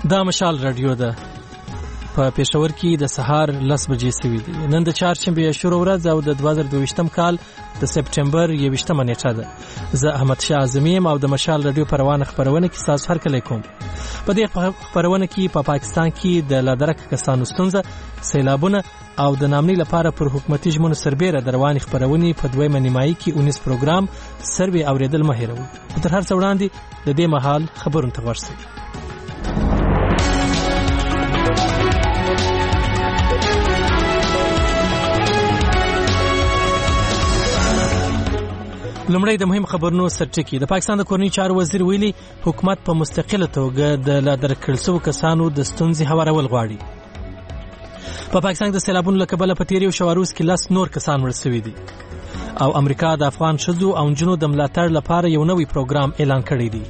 دا مشال رادیو ده په پېښور کې د سهار 10 بجې سوي دي. نن د چهارشنبې شروع ورځ او د 2022 کال د سپټمبر 21 نیټه ده. زه احمد شاه اعظمي او د مشال رادیو په روانه خبرونه کې تاسو هر کله کوم. په دې خبرونه کې په پاکستان کې د لادرک کسانو ستونزه، سیلابونه او د نامنۍ لپاره پر حکومتي ژمنو سربېره د روانې خبرونې په دویمه نیمایي کې 19 پروګرام سروي اوریدل مه هېروئ. تر هر څه وړاندې د دې مهال خبرونه ته غوږ شئ. لومړی د مهم خبرونو سرټکی. د پاکستان د کورنۍ چارو وزیر ویلي حکومت په مستقله توګه د لادرک کړل شوو کسانو د ستونزې هوارول غواړي. په پاکستان د سیلابونو له کبله په تیریو شواروز کې 10 نور کسان مړه شوي دي او امریکا د افغان ښځو او نجونو د ملاتړ لپاره یو نوی پروګرام اعلان کړی دی.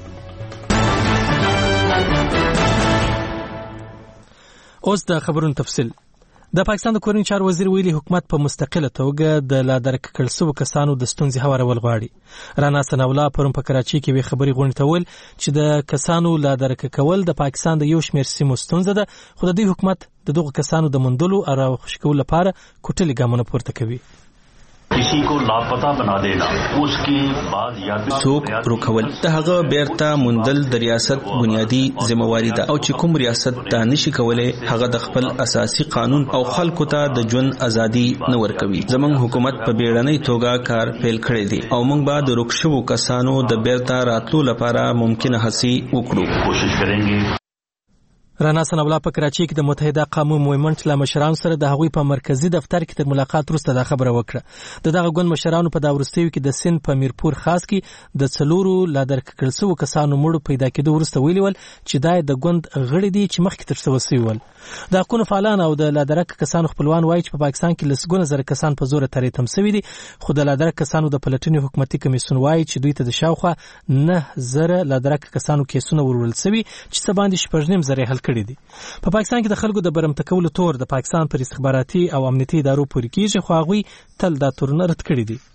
اوس د خبرونو تفصیل. د پاکستان د کورنۍ چارو وزیر ویلي حکومت په مستقله توګه د لادرک کړل شوو کسانو د ستونزې هوارول غواړي. رانا ثناءالله پرون په کراچۍ کې وی خبري غونډې ته ویل چې د کسانو لادرک کول د پاکستان د یو شمېر سیمو ستونزه ده، خو د دې حکومت د دغو کسانو د موندلو او راوښ کولو لپاره کوټلي ګامونه پورته کوي. کسی کو لاپتا بنا دینا اس کی بعد یاد څوک روکول د هغه بیرته موندل د ریاست بنیادی ذمہواری ده او چې کوم ریاست دا نشي کولای هغه د خپل اساسي قانون او خلکو ته د ژوند ازادي نه ورکوي. زمونږ حکومت په بیړنۍ توګه کار پیل کړی دی او موږ به د روکشوو کسانو د بیرته راتلو لپاره ممکنه هڅې وکړو. کوشش کریں گے. رانا ثناءالله په کراچۍ کې د متحده قومونو موومنټ له مشرانو سره د هغوی په مرکزی دفتر کې تر ملاقات وروسته دا خبره وکړه. د دغه ګوند مشرانو په دا وروستیو کې د سند په میرپور خاص کې د 4 لادرک کړل شوو کسانو مړو پیدا کېدو وروسته ویلي ول چې دا د ګوند غړي دي چې مخکې تر څه وسوي ول. د حقوقو فعالان او د لادرک کسانو خپلوان وایي چې په پاکستان کې لسګونه زره کسان په زور ترې تم شوي دي، خو د لادرک کسانو د پلټنې حکومتي کمیسیون وایي چې دوی ته د شاوخوا 9000 لادرک کسانو کیسونه ورول شوي چې څه باندې 9.5 زره حل کړي دي. په پاکستان کې د خلکو د برمته کولو تور د پاکستان پر استخباراتي او امنیتي ادارو پورې کیږي، خو هغوی تل دا تورونه رد کړي دي.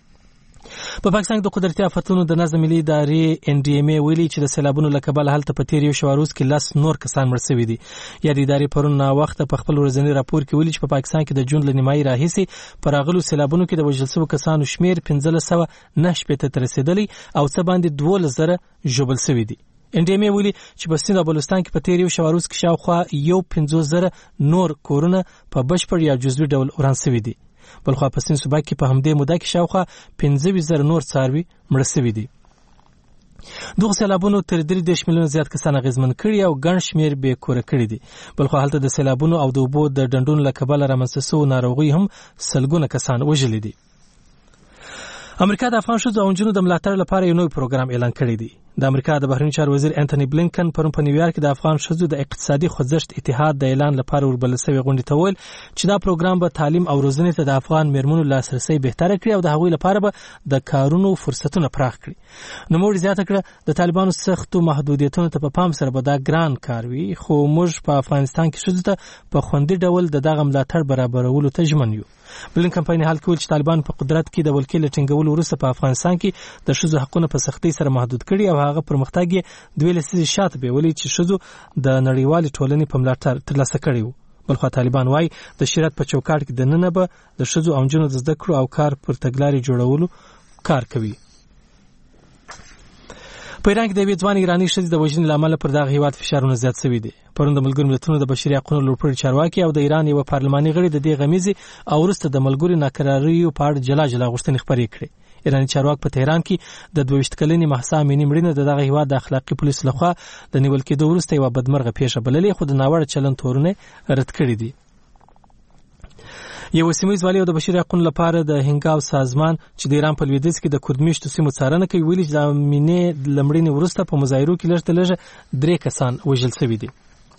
په پاکستان کې د قدرتي آفتونو د نظم ملي ادارې NDMA ویلي چې د سیلابونو له کبله هلته په تیر یو شواروز کې 10 نور کسان مړه شوي دي. یا د ادارې پرون وخت په خپل ورځنی راپور کې ویلي چې په پاکستان کې د جون له نیمایي راهیسې پر راغلو سیلابونو کې د وژل شوو کسانو شمیر 1509 ته رسیدلی او څه باندې 12000 ژوبل شوي دي. NDMA ویلي چې په سند او بلوچستان کې په تیر یو شواروز کې شاوخوا 150,000 نور کورونه په بشپړ یا جزوي ډول وران شوي دي. بلخوا په سند صوبه کې په همدې موده کې شاوخوا 15,000 نور څاروي مړه شوي دي. دغه سیلابونو تر 3 میلیون زیات کسان اغیزمن کړي او ګڼ شمیر بې کوره کړي دي. بلخوا هلته د سیلابونو او د اوبو د ډنډونو له کبله رامنځته شوو ناروغۍ هم سلګونه کسان وژلي دي. امریکا د افغان ښځو او نجونو د ملاتړ لپاره یو نوی پروګرام اعلان کړی دی. د امریکا د بهرنیو چارو وزیر انټونی بلینکن پرون په نیویارک کې د افغان ښځو د اقتصادي خوځښت اتحاد د اعلان لپاره وربلل شوی غونډې ته ویل چې دا پروګرام به تعلیم او روزنې ته د افغان میرمنو لاسرسی بهتره کړي او د هغوی لپاره به د کارونو فرصتونه پراخ کړي. نوموړي زیاته کړه د طالبانو سختو محدودیتونو ته په پام سره به دا ګران کار وي، خو موږ په افغانستان کې ښځو ته په خوندي ډول د دغه ملاتړ برابرولو ته ژمن یو. بلینکن په حال کې ویل چې طالبان په قدرت کې د ولکې له ټینګولو وروسته په افغانستان کې د ښځو حقونه په سختۍ سره محدود کړي او هغه پرمختګ یې 2 لسیزې شاته بیولي چې ښځو د نړیوالې ټولنې په ملاتړ ترلاسه کړی و. بلخوا طالبان وایي د شریعت په چوکاټ کې دننه به د ښځو او نجونو د زده کړو او کار پر تګلارې جوړولو کار کوي. په ایران کې د یوې ځوانې ایراني ښځې د وژنې له امله پر دغه هېواد فشارونه زیات شوي دي. پرون د ملګرو ملتونو د بشري حقونو لوړپوړي چارواکي او د ایران یوه پارلماني غړي د دې غمیزې او وروسته د ملګرو ناکراریو په اړه جلا جلا غوښتنې خپرې کړې. ایراني چارواک په تهران کې د 22 کلنې مهسا امینی مړینه د دغه هېواد د اخلاقي پولیسو لخوا د نیول کېدو وروسته یوه بدمرغه پیښه بللې، خو د ناوړه چلند تورونه رد کړي دي. یو سیمه والي د بشري حقوقو لپاره د هنګاو سازمان چې د ایران په لویدیځ کې د کورد سیمو څارنه کوي ویلي چې د امینې لمړینې وروسته په مظاهرو کې لږ 3 کسان وژل شوي دي.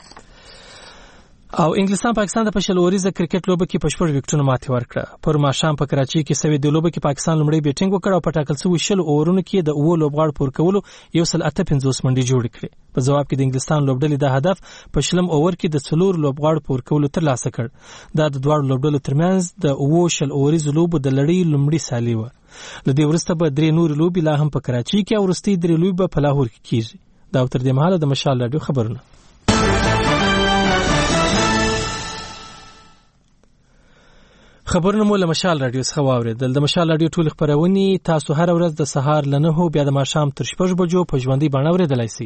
او انګلستان پاکستان د پښل اوریزه کرکټ لوبه کې پښپړ وکټونه ماتې ورکړه. پر ماښام په کراچۍ کې سوي د لوبه کې پاکستان لمړی بیټینګ وکړ او په ټاکل شوی 20 اورونو کې د 9 لوبغاړو پور کولو 158 منډې جوړ کړې. په جواب کې د انګلستان لوبډلې د هدف په شلم اوور کې د 4 لوبغاړو پور کولو ترلاسه کړ. دا د دوه لوبډلو ترمنځ د 9 اوریزو لوبو د لړۍ لمړی سالي و. لدې ورسته به 3 نور لوبي لا هم په کراچۍ کې او ورستي 3 لوبي په لاهور کې کیږي. دا تر دې مهاله د مشال رادیو خبرونه. خبرونه مو له مشال رادیو څخه واوریدل. د مشال رادیو ټول خبرونه تاسو هر ورځ د سهار له 9 بیا د ماښام تر 6 بجو په ژوندۍ بڼه اوریدلای شئ.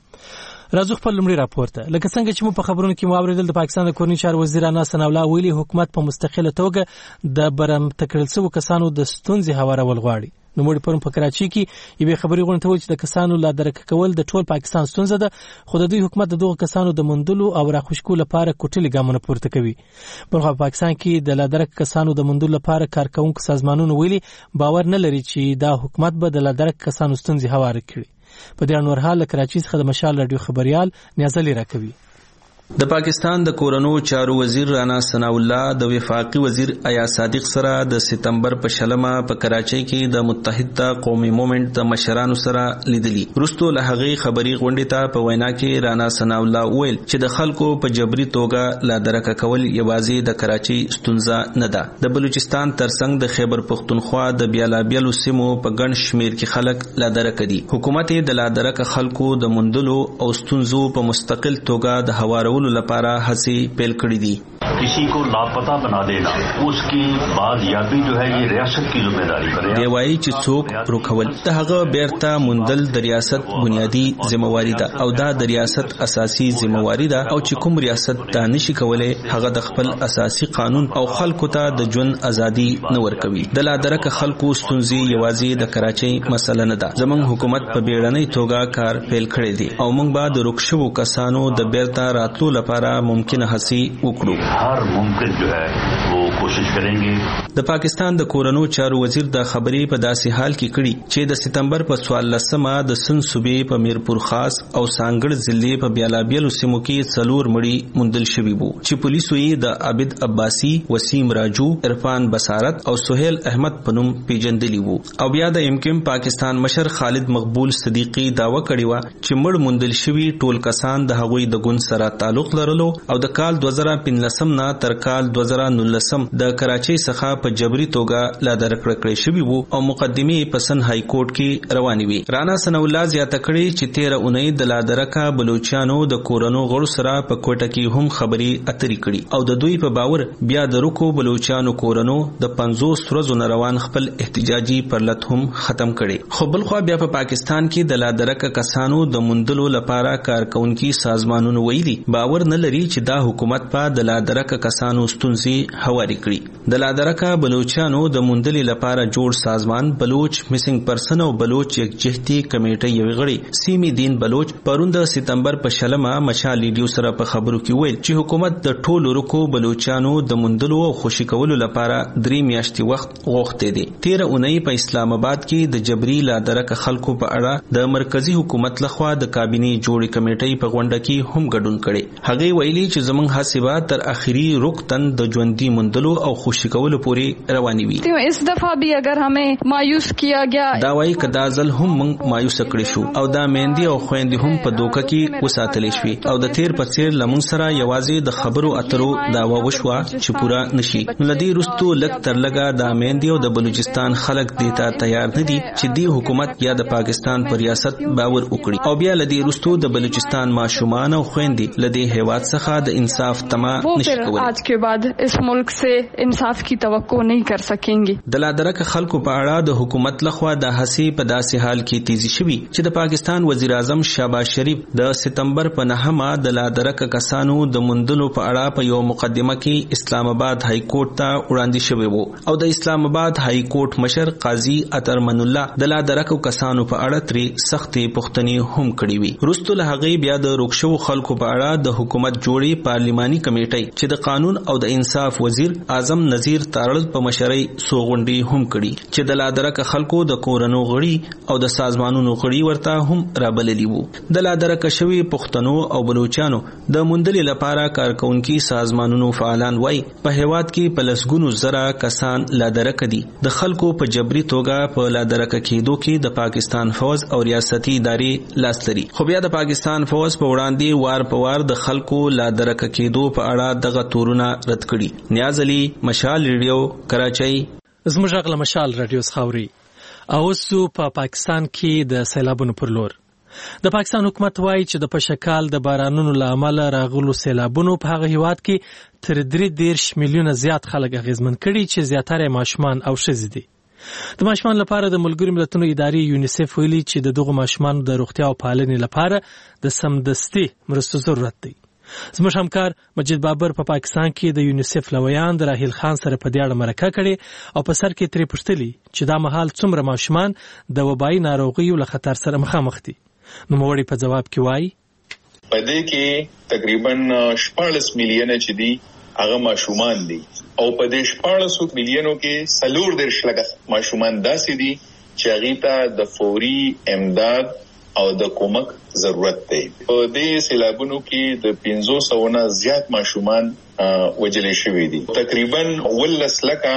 راځو خپل لومړی راپور ته. لکه څنګه چې مو په خبرونو کې واوریدل، د پاکستان د کورنۍ چارو وزیر رانا ثناءالله ویلي حکومت په مستقله توګه د برمته کړل شویو کسانو د ستونزې هوارول غواړي. نوموړي پرون په کراچۍ کې یوې خبري غونډې ته ویل چې د کسانو لا درک کول د ټول پاکستان ستونزه ده، خو د دوی حکومت د دغو کسانو د موندلو او راخوشکو لپاره کوټلي ګامونه پورته کوي. په پاکستان کې د لا درک کسانو د موندلو لپاره کارکونکو سازمانونو ویلي باور نه لري چې دا حکومت به د لا درک کسانو ستونزې هواره کړي. په دې انور حال کراچۍ څخه د مشال رادیو خبريال نیازلی راکوي. د پاکستان د کورنو چارو وزیر رانا ثناءالله د وفاقي وزیر ایاز صادق سره د سپتمبر په شلمه په کراچۍ کې د متحده قومي موومېنټ د مشرانو سره لیدلي. وروسته له هغې خبري غونډې ته په وینا کې رانا ثناءالله وویل چې د خلکو په جبري توګه لا درکه کول یوازې د کراچۍ ستونزه نه ده. د بلوچستان ترڅنګ د خیبر پختونخوا د بیلابیلو سیمو په ګڼ شمیر کې خلک لا درکه دي. حکومت د لا درکه خلکو د موندلو او ستونزو په مستقل توګه د هوارولو لپاره هڅې پیل کړې دي. किसी को लापता बना देना उसकी बाजियाबी जो है ये रियासत की जिम्मेदारी है. دی وایي چې څوک روکول د هغه بیرته موندل د ریاست بنیادی ذمہواری ده او دا د ریاست اساسي ذمہواری ده او چې کوم ریاست دا نشي کولای هغه د خپل اساسي قانون او خلکو ته د ژوند ازادي نه ورکوي. د لا درک خلکو ستونزې یوازې د کراچۍ مسله نه ده. زموږ حکومت په بیړنۍ توګه کار پیل کړی دی او موږ به د روکشو کسانو د بیرته راتلو لپاره ممکنه هڅې وکړو. हर मुमकिन जो है वो कोशिश करेंगे. د پاکستان د کورنو چارو وزیر د خبرې په داسې حال کې کړي چې د سپتمبر په 14 د سن صوبې په میرپور خاص او سانګړ ضلع په بیلابیلو سیمو کې 4 مړي موندل شوي وو چې پولیسو یې د عابد عباسي، وسیم راجو، عرفان بصارت او سہیل احمد په نوم پیژندلی وو. او بیا د امکم پاکستان مشر خالد مقبول صدیقی داوا کړی و چې مړ موندل شوي ټول کسان د هغوی د ګوند سره تعلق لرلو او د کال 2015 نه تر کال 2019 د کراچۍ څخه په جبري توګه لا درکړه کړی شوی وو او مقدمې په سن های کورټ کې روانې وي. رانا ثناءالله زیاته کړې چې 13 اونۍ د لا درکه بلوچستانو د کورونو غړو سره په کوټه کې هم خبري اترې کړي او د دوی په باور بیا د روکو بلوچستانو کورونو د 50 ورځو روان خپل احتجاجي پرلط هم ختم کړي. خو بل خو بیا په پاکستان کې د لا درکه کسانو د موندلو لپاره کارکونکي سازمانونو ویلي باور نه لري چې دا حکومت په د لا درکه کسانو ستونزې هواري کړي. د لا درکه بلوچستانو د موندلې لپاره جوړ سازمان بلوچ میسنګ پرسن او بلوچ یکجهتي کمیټه یو غړي سیمی دین بلوچ پرون د سپتمبر په شلمه مشال ریډیو سره په خبرو کې ویل چې حکومت د ټولو رکو بلوچستانو د موندلو او خوشی کولو لپاره 3 میاشتې وخت غوښته دي. 13 اونۍ په اسلام آباد کې د جبري لا درکه خلکو په اړه د مرکزی حکومت لخوا د کابینه جوړې کمیټې په غونډه کې هم ګډون کړي. هغه ویلي چې زمونږ حسابات تر اخري رکن د ژوندۍ موندلو او خوشی کولو پورې رواني وي. اس دفعہ بھی اگر ہمیں مایوس کیا گیا دا وایي کدا ځل هم موږ مایوس کړی شو او دا میندې او خويندې هم په دوکه کې وساتلې شوې او د تیر په څیر لمون سره یوازې د خبرو اترو داوا وشوه چې پورا نشي. لدی رستو لک تر لګا د میندې او د بلوچستان خلک دیتا تیار نه دي چې دی حکومت یا د پاکستان پر ریاست باور وکړي او بیا لدی رستو د بلوچستان ماشومان او خويندې لدی هیواد څخه د انصاف تما نشي کولای. آج کے بعد اس ملک سے انصاف کی توقع نہیں کر سکیں گے. د لا درک خلکو په اړه د حکومت لخوا د هڅې په داسې حال کې تیزی شوی چې د پاکستان وزیر اعظم شهباز شریف د سپتمبر په 9 د لا درک کسانو د موندلو په اړه په یو مقدمه کې اسلام آباد های کورټ ته وړاندې شوی وو او د اسلام آباد های کورټ مشر قاضي اطرمن الله د لا درک کسانو په اړه ترې سختې پوښتنې هم کړې وي. وروسته له هغې بیا د روکشو خلکو په اړه د حکومت جوړې پارلیماني کمیټې چې د قانون او د انصاف وزیر اعظم نذیر تارړ په مشرۍ سوغونډي هم کړي چې د لا درک خلکو د کورونو غړي او د سازمانونو غړي ورته هم رابللی وو. د لا درک شوی پښتنو او بلوچستانو د موندلې لپاره کارکونکي سازمانونو فعالان وای په هیواد کې په لسګونو زره کسان لا درک دي. د خلکو په جبري توګه په لا درک کېدو کې د پاکستان فوج او ریاستي ادارې لاس لري. خو بیا د پاکستان فوج په وړاندې وار په وار د خلکو لا درک کېدو په اړه دغه تورونه رد کړي. نیازلی مشال ریډیو کراچۍ. زموږ غل مشال رادیو څخه اوري. او اوس په پاکستان کې د سیلابونو پر لور د پاکستان حکومت وایي چې د پشکال د بارانونو له امله راغلو سیلابونو په هغه هیواد کې تر 33 میلیونه زیات خلک اغیزمن کړي چې زیاتره ماشومان او ښځې دي. د ماشومان لپاره د ملګرو ملتونو ادارې یونیسف ویلي چې د دغو ماشومانو د روغتیا او پالنې لپاره د سمدستي مرستو ضرورت دی. زموږ همکار مجید بابر په پاکستان کې د یونیسف لویان د راهیل خان سره په دې اړه مرکه کړې او په سر کې ترې پوښتلي چې دا مهال څومره ماشومان د وبایي ناروغیو له خطر سره مخامخ دي. نوموړی په جواب کې وایي په دې کې تقریبا 14 میلیونه چې دي هغه ماشومان دي او په دې 14 میلیونو کې 14 لکه ماشومان داسې دي چې هغه ته د فوري امداد او د کومک ضرورت دی. په دې سیلابونو کې د 500 نه زیات ماشومان وجلې شوي دي. تقریبا 18 لکه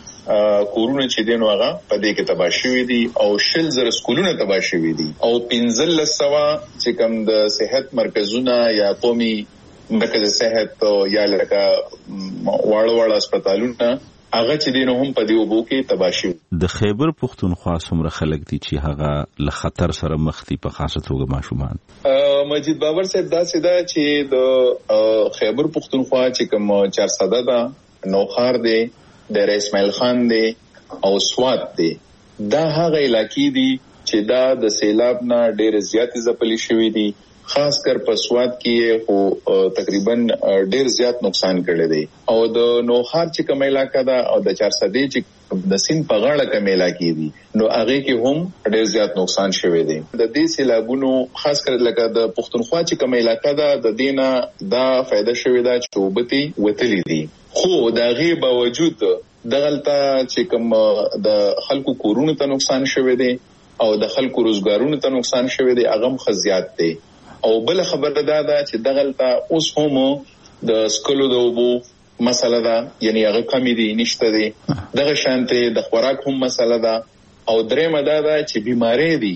کورونه چې دین هغه په دې کې تباہ شوي دي او 100,000 سکولونه تباہ شوي دي او 1500 چې کوم د صحت مرکزونه یا قومي مرکز صحت یا لکه واړه هسپتالونه هغه چې دینه هم په دې وبو کې تباشي. د خیبر پختونخوا څومره خلک دي چې هغه له خطر سره مخ دي په خاصه توګه ماشومان؟ مجید بابر صاحب دا سیده چې د خیبر پختونخوا چې کوم 400 ده نوخار دی د اسماعیل خان دی او سوات دی دا هغه علاقې دي چې دا د سیلاب نه ډېر زیات ځپلي شوي دي. خاص کر په سواد کې هو تقریبا ډېر زیات نقصان کړی دی او د نوخار چې کوم علاقہ ده او د 400 چې د سین په غاړه کوم علاقې دي نو هغه کې هم ډېر زیات نقصان شوی دی. د دې سیلابونو خاص کر لکه د پښتونخوا چې کوم علاقہ ده د دینه دا فائدہ شوی دا چې وبتي وتلی دي خو دا غي باوجود دغلطه چې کوم د خلکو کورونو ته نقصان شوی دی او د خلکو روزګارونو ته نقصان شوی دی هغه خزيات دی. او بل خبره دا چې دغلطه اوس هم د سکولو د وبو مسله ده یعنی هغه کمی دي نشته دي دغه شانته د خوراک هم مسله ده او درېمه دا چې بیماری دي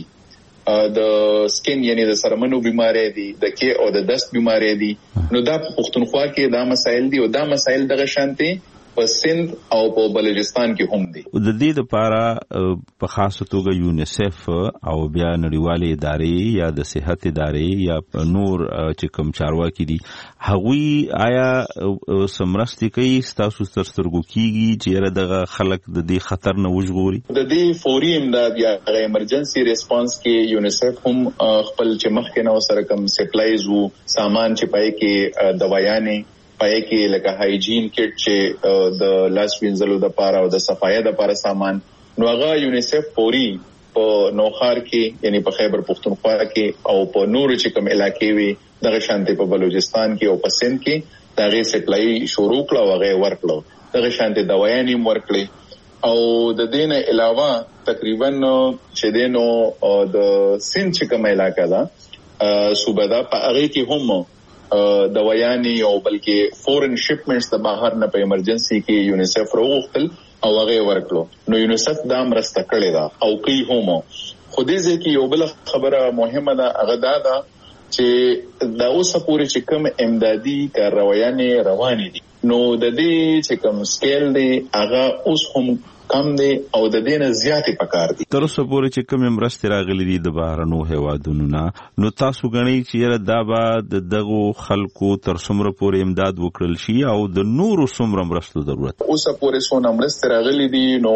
د سکین یعنی د سرمنو بیماری دي د کې او د دست بیماری دي نو دا په پښتونخوا کې دا مسایل دي او دا مسایل دغه شانته په سند او په بلوچستان کې هم دي. د دې لپاره په خاصه توګه یونیسف او بیا نړیوالې ادارې یا د صحت ادارې یا نور چې کوم چارواکي دي هغوی آیا سمرستي کوي ستاسو سترګو کېږي چې دغه خلک د دې خطر نه وژغوري؟ د دې فوري امداد یا ایمرجنسي ریسپانس کې یونیسف هم خپل چې مخکې نو سره کوم سپلایز وو سامان چې پای کې دوايانې پای کې لکه هایجین کټ چې د لاس وینځلو د پاره او د صفایي د پاره سامان نو هغه یونیسف فوري په نوخار کې یعنی په خیبر پختونخوا کې او په نور چې کوم علاقې وي دغه شانته په بلوچستان کې او په سند کې دغه سپلای شروع کړو او هغه ورکړو دغه شانته دوايانې ورکړي او د دینه علاوه تقریبا چې دینو د سند چې کوم علاقې ده صوبه ده په هغه کې هم دوايانې او بلکې فورن شپمنټس د بهر نه په ایمرجنسي کې یونیسف راوغتل او هغه ورکړو نو یونیسف دا مرسته کړې ده او کوي هم خو دې ځکه یو بل خبره مهمه ده هغه دا ده چې دا اوس پورې چې کوم امدادي کاروایانې روانې دي نو د دې چې کوم سکیل دی هغه اوس هم کم دی او د دینه زیاتې پکار دي. تر اوسه پورې چې کوم مرستې راغلي دي د بهرنو هیوادونو نه نو تاسو غنئ چې دا به دغه خلکو تر څومره پورې امداد وکړل شي او د نورو څومره مرستو ضرورت اوسه پورې څونه مرستې راغلي دي نو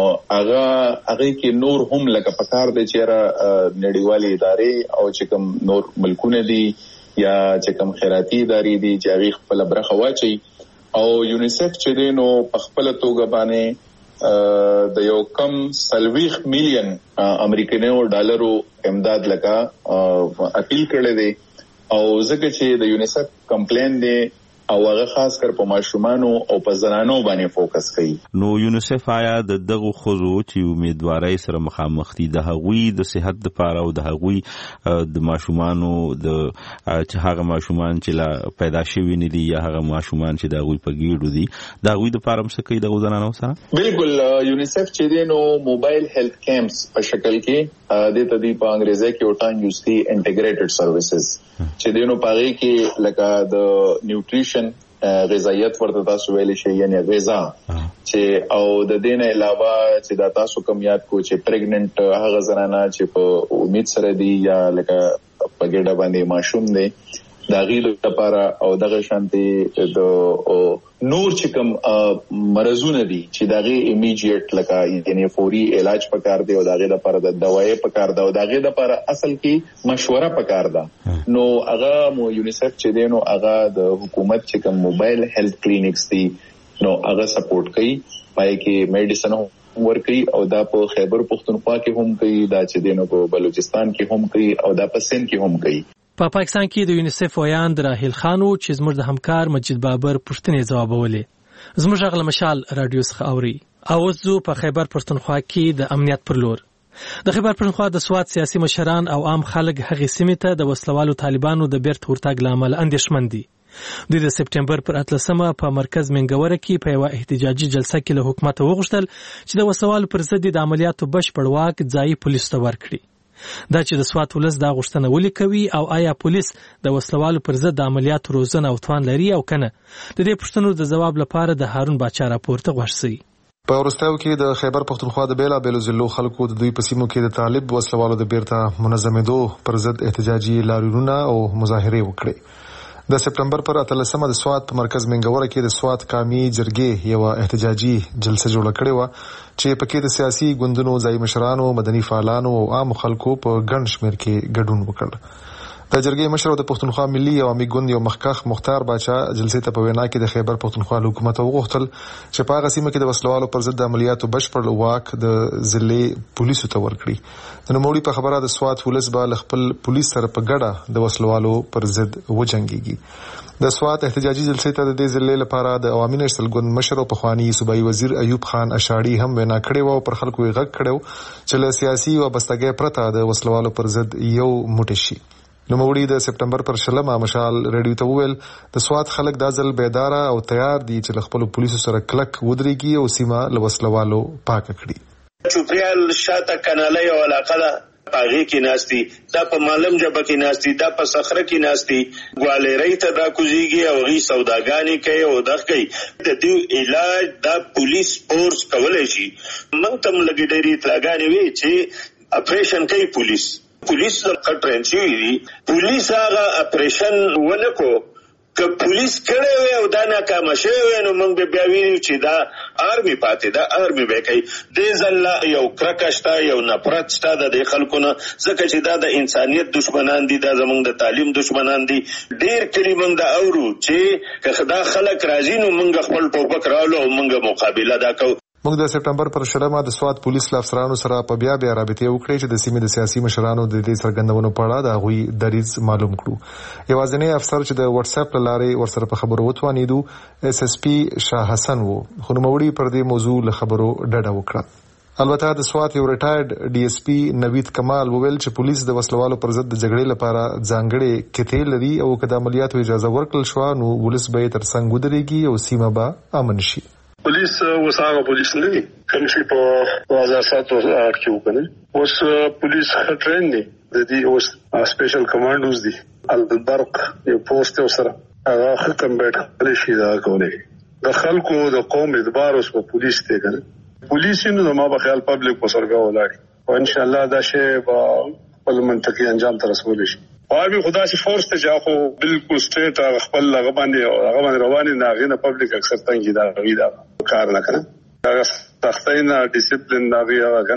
هغه کې نور هم لکه پکار دي چې نړیوالې ادارې او چې کوم نور ملکونه دي یا چې کوم خیراتي ادارې دي چې هغه خپل برخه واچي او یونیسف چې دینو په خپل توګه باندې د یو کم 40 میلیون امریکایي ډالرو امداد لکه اپیل کړی دی او ځکه چې د یونیسف کمپلین دی او هغه خاص کر په ماشومانو او په زنانو باندې فوکس کوي. نو یونیسف آیا د دغه خزو چې امیدواري سره مخامخ دي د هغوی د صحت لپاره او د هغوی د ماشومانو د چې هغه ماشومان چې لا پیدا شوي نه دي یا هغه ماشومان چې د هغوی په ګیډو دي د هغوی د لپاره څه کوي د زنانو سره؟ بالکل یونیسف چې دینو موبایل هیلث کیمپس په شکل کې د تدې په انګریزي کې وټان یوز دي انټیګریټډ سرویسز چې دینو پاره کې لکه د نیوټریشن غذایت ورته تاسو ویل شي یعنی غذا چې او د دې نه علاوه چې دا تاسو کوم یاد کو چې پریګننټ هغه زنانه چې په امید سره دي یا لکه په ګډه باندې ماشوم دي دا غیله لپاره او دغه شانتي د نور چې کوم مرزونه دي چې دغه ایمیډیټ لکه یعنی فوري علاج پکار دی او دغه لپاره د دوايي پکار ده او دغه لپاره اصل کې مشوره پکار ده نو هغه مو یونیسف چې دینو هغه د حکومت چې کوم موبایل هیلث کلینکس دي نو هغه سپورټ کوي پای کې میډیسن ورکوي او دا په خیبر پختونخوا کې هم کوي دا چې دینو په بلوچستان کې هم کوي او دا په سند کې هم کوي په پاکستان کې د یونیسف ویاند راهیل خانو چې زموږ د همکار مجید بابر پوښتنې ځوابولې زموږ غل مشال رادیو څخه اوري او زه په خیبر پختونخوا کې د امنیت پر لور د خیبر پختونخوا د سواد سیاسي مشران او عام خلک هغه سیمه ته د وسلوالو طالبانو د بیرته ورتګ لامل اندېښمن دي د سپټمبر پر 13 په مرکز منګوره کې په یو احتجاجي جلسه کې له حکومت وغوښتل چې د وسوالو پر ضد د عملیاتو بشپړ واک ځای پولیسو ته ورکړي دا چې د سواد ولس دا غوښتنه ولې کوي او آیا پولیس د وسلوالو پر ضد د عملیاتو روزنه او توان لري او کنه د دې پوښتنو د جواب لپاره د هارون باچا راپورته غوښتي په ورستیو کې د خیبر پختونخوا د بیلا بیلو ضلعو خلکو د دوی په سیمو کې د طالب وسلوالو د بیرته منظمېدو پر ضد احتجاجي لاریونونه او مظاهره وکړي د سپټمبر پر 13 د سواد په مرکز منګوره کې د سواد قومي جرګې یو احتجاجي جلسه جوړه کړې و چې پکې د سیاسي ګوندونو ځای مشرانو مدني فعالانو او عام خلکو په ګڼ شمېر کې ګډون وکړ د جرګې مشر د پښتونخوا ملي عوامي ګوند یو مخکخ مختار باچا جلسې ته په وینا کې د خیبر پښتونخوا حکومت وغوښتل چې په هغه سیمه کې د وسلوالو پر ضد عملیاتو بشپړ واک د ضلع پولیسو ته ورکړي د نوموړي په خبره د سواد ولس به خپل پولیس سره په ګډه د وسلوالو پر ضد وجنګيږي د سواد احتجاجي جلسې ته د دې ضلع لپاره د عوامي نشل ګوند مشر او پخوانی صوبایي وزیر ایوب خان اشاړي هم وینا کړې و او پر خلکو یې غږ کړو چې له سیاسي وابستګۍ پرته د وسلوالو پر ضد یو موټی شي نوموړي د سپټمبر پر 16 مشال ریډیو ته وویل د سواد خلک د ځل بیداره او تیار دي چې خپل پولیسو سره کلک ودرېږي او سیمه له وسلوالو پاک کړي چوپریال شاته کنالای او علاقه پاغي کې ناشتي دا په معلم جبه کې ناشتي دا په صخره کې ناشتي ګوالری ته دا کوزيږي او غي سوداګانی کوي او دغه کوي د دې علاج دا پولیس فورس کولای شي موږ تم لګي ډېری اطلاعګانی وی چې اپریشن کوي پولیس ټرین شي پولیس هغه اپریشن ونکو که پولیس کړي وي او دا ناکام شوی نو موږ به بیا وینو چې دا آرمي پاتې دا آرمي به کوي د ځل یو کرکشتا یو نفرت شته د خلکو نه ځکه چې دا د انسانيت دشمنان دي دا زموږ د تعلیم دشمنان دي ډېر کلی موږ دا اورو چې خدا خلک راځي نو موږ خپل ټوپک راولو او موږ مقابله دا کوو موږ د سپټمبر پر 16 د سواد پولیس افسرانو سره په بیا رابطه وکړې چې د سیمې د سیاسي مشرانو د دې څرګندونو په اړه د غوي دریز معلوم کړو یوازینی افسر چې د واتس اپ لارې ورسره په خبرو وتوانیدو اس اس پی شاه حسن وو خو نوموړي پر دې موضوع له خبرو ډډه وکړه البته د سواد یو ریټایرډ ډي اس پی نوید کمال وویل چې پولیس د وسلوالو پر ضد د جګړې لپاره ځانګړي کتې لري او کله عملیاتو اجازه ورکړل شو نو ولس به تر څنګ ودرېږي او سیمه به امن شي پولیس وساغه پولیس نه دي کوم چې په 2007 کې وکنه اوس پولیس ټرین دي د دې اوس سپیشل کمانډوز دي البرق یو پوسټ سره هغه ختم بیت شي دا کوي د خلکو د قوم اعتبار اوس په پولیس ته کنه پولیس نو ما په خیال پبلک په سرګه ولاړ او ان شاء الله دا شی په منطقي انجام ته رسول شي او خدا سي فورس ته ځاخو بالکل سټریټ خپل هغه باندې رواني نه غنه پبلک اکثر تنګي دا غوډا کار نه کړه هغه تختینا ډیسپلین دا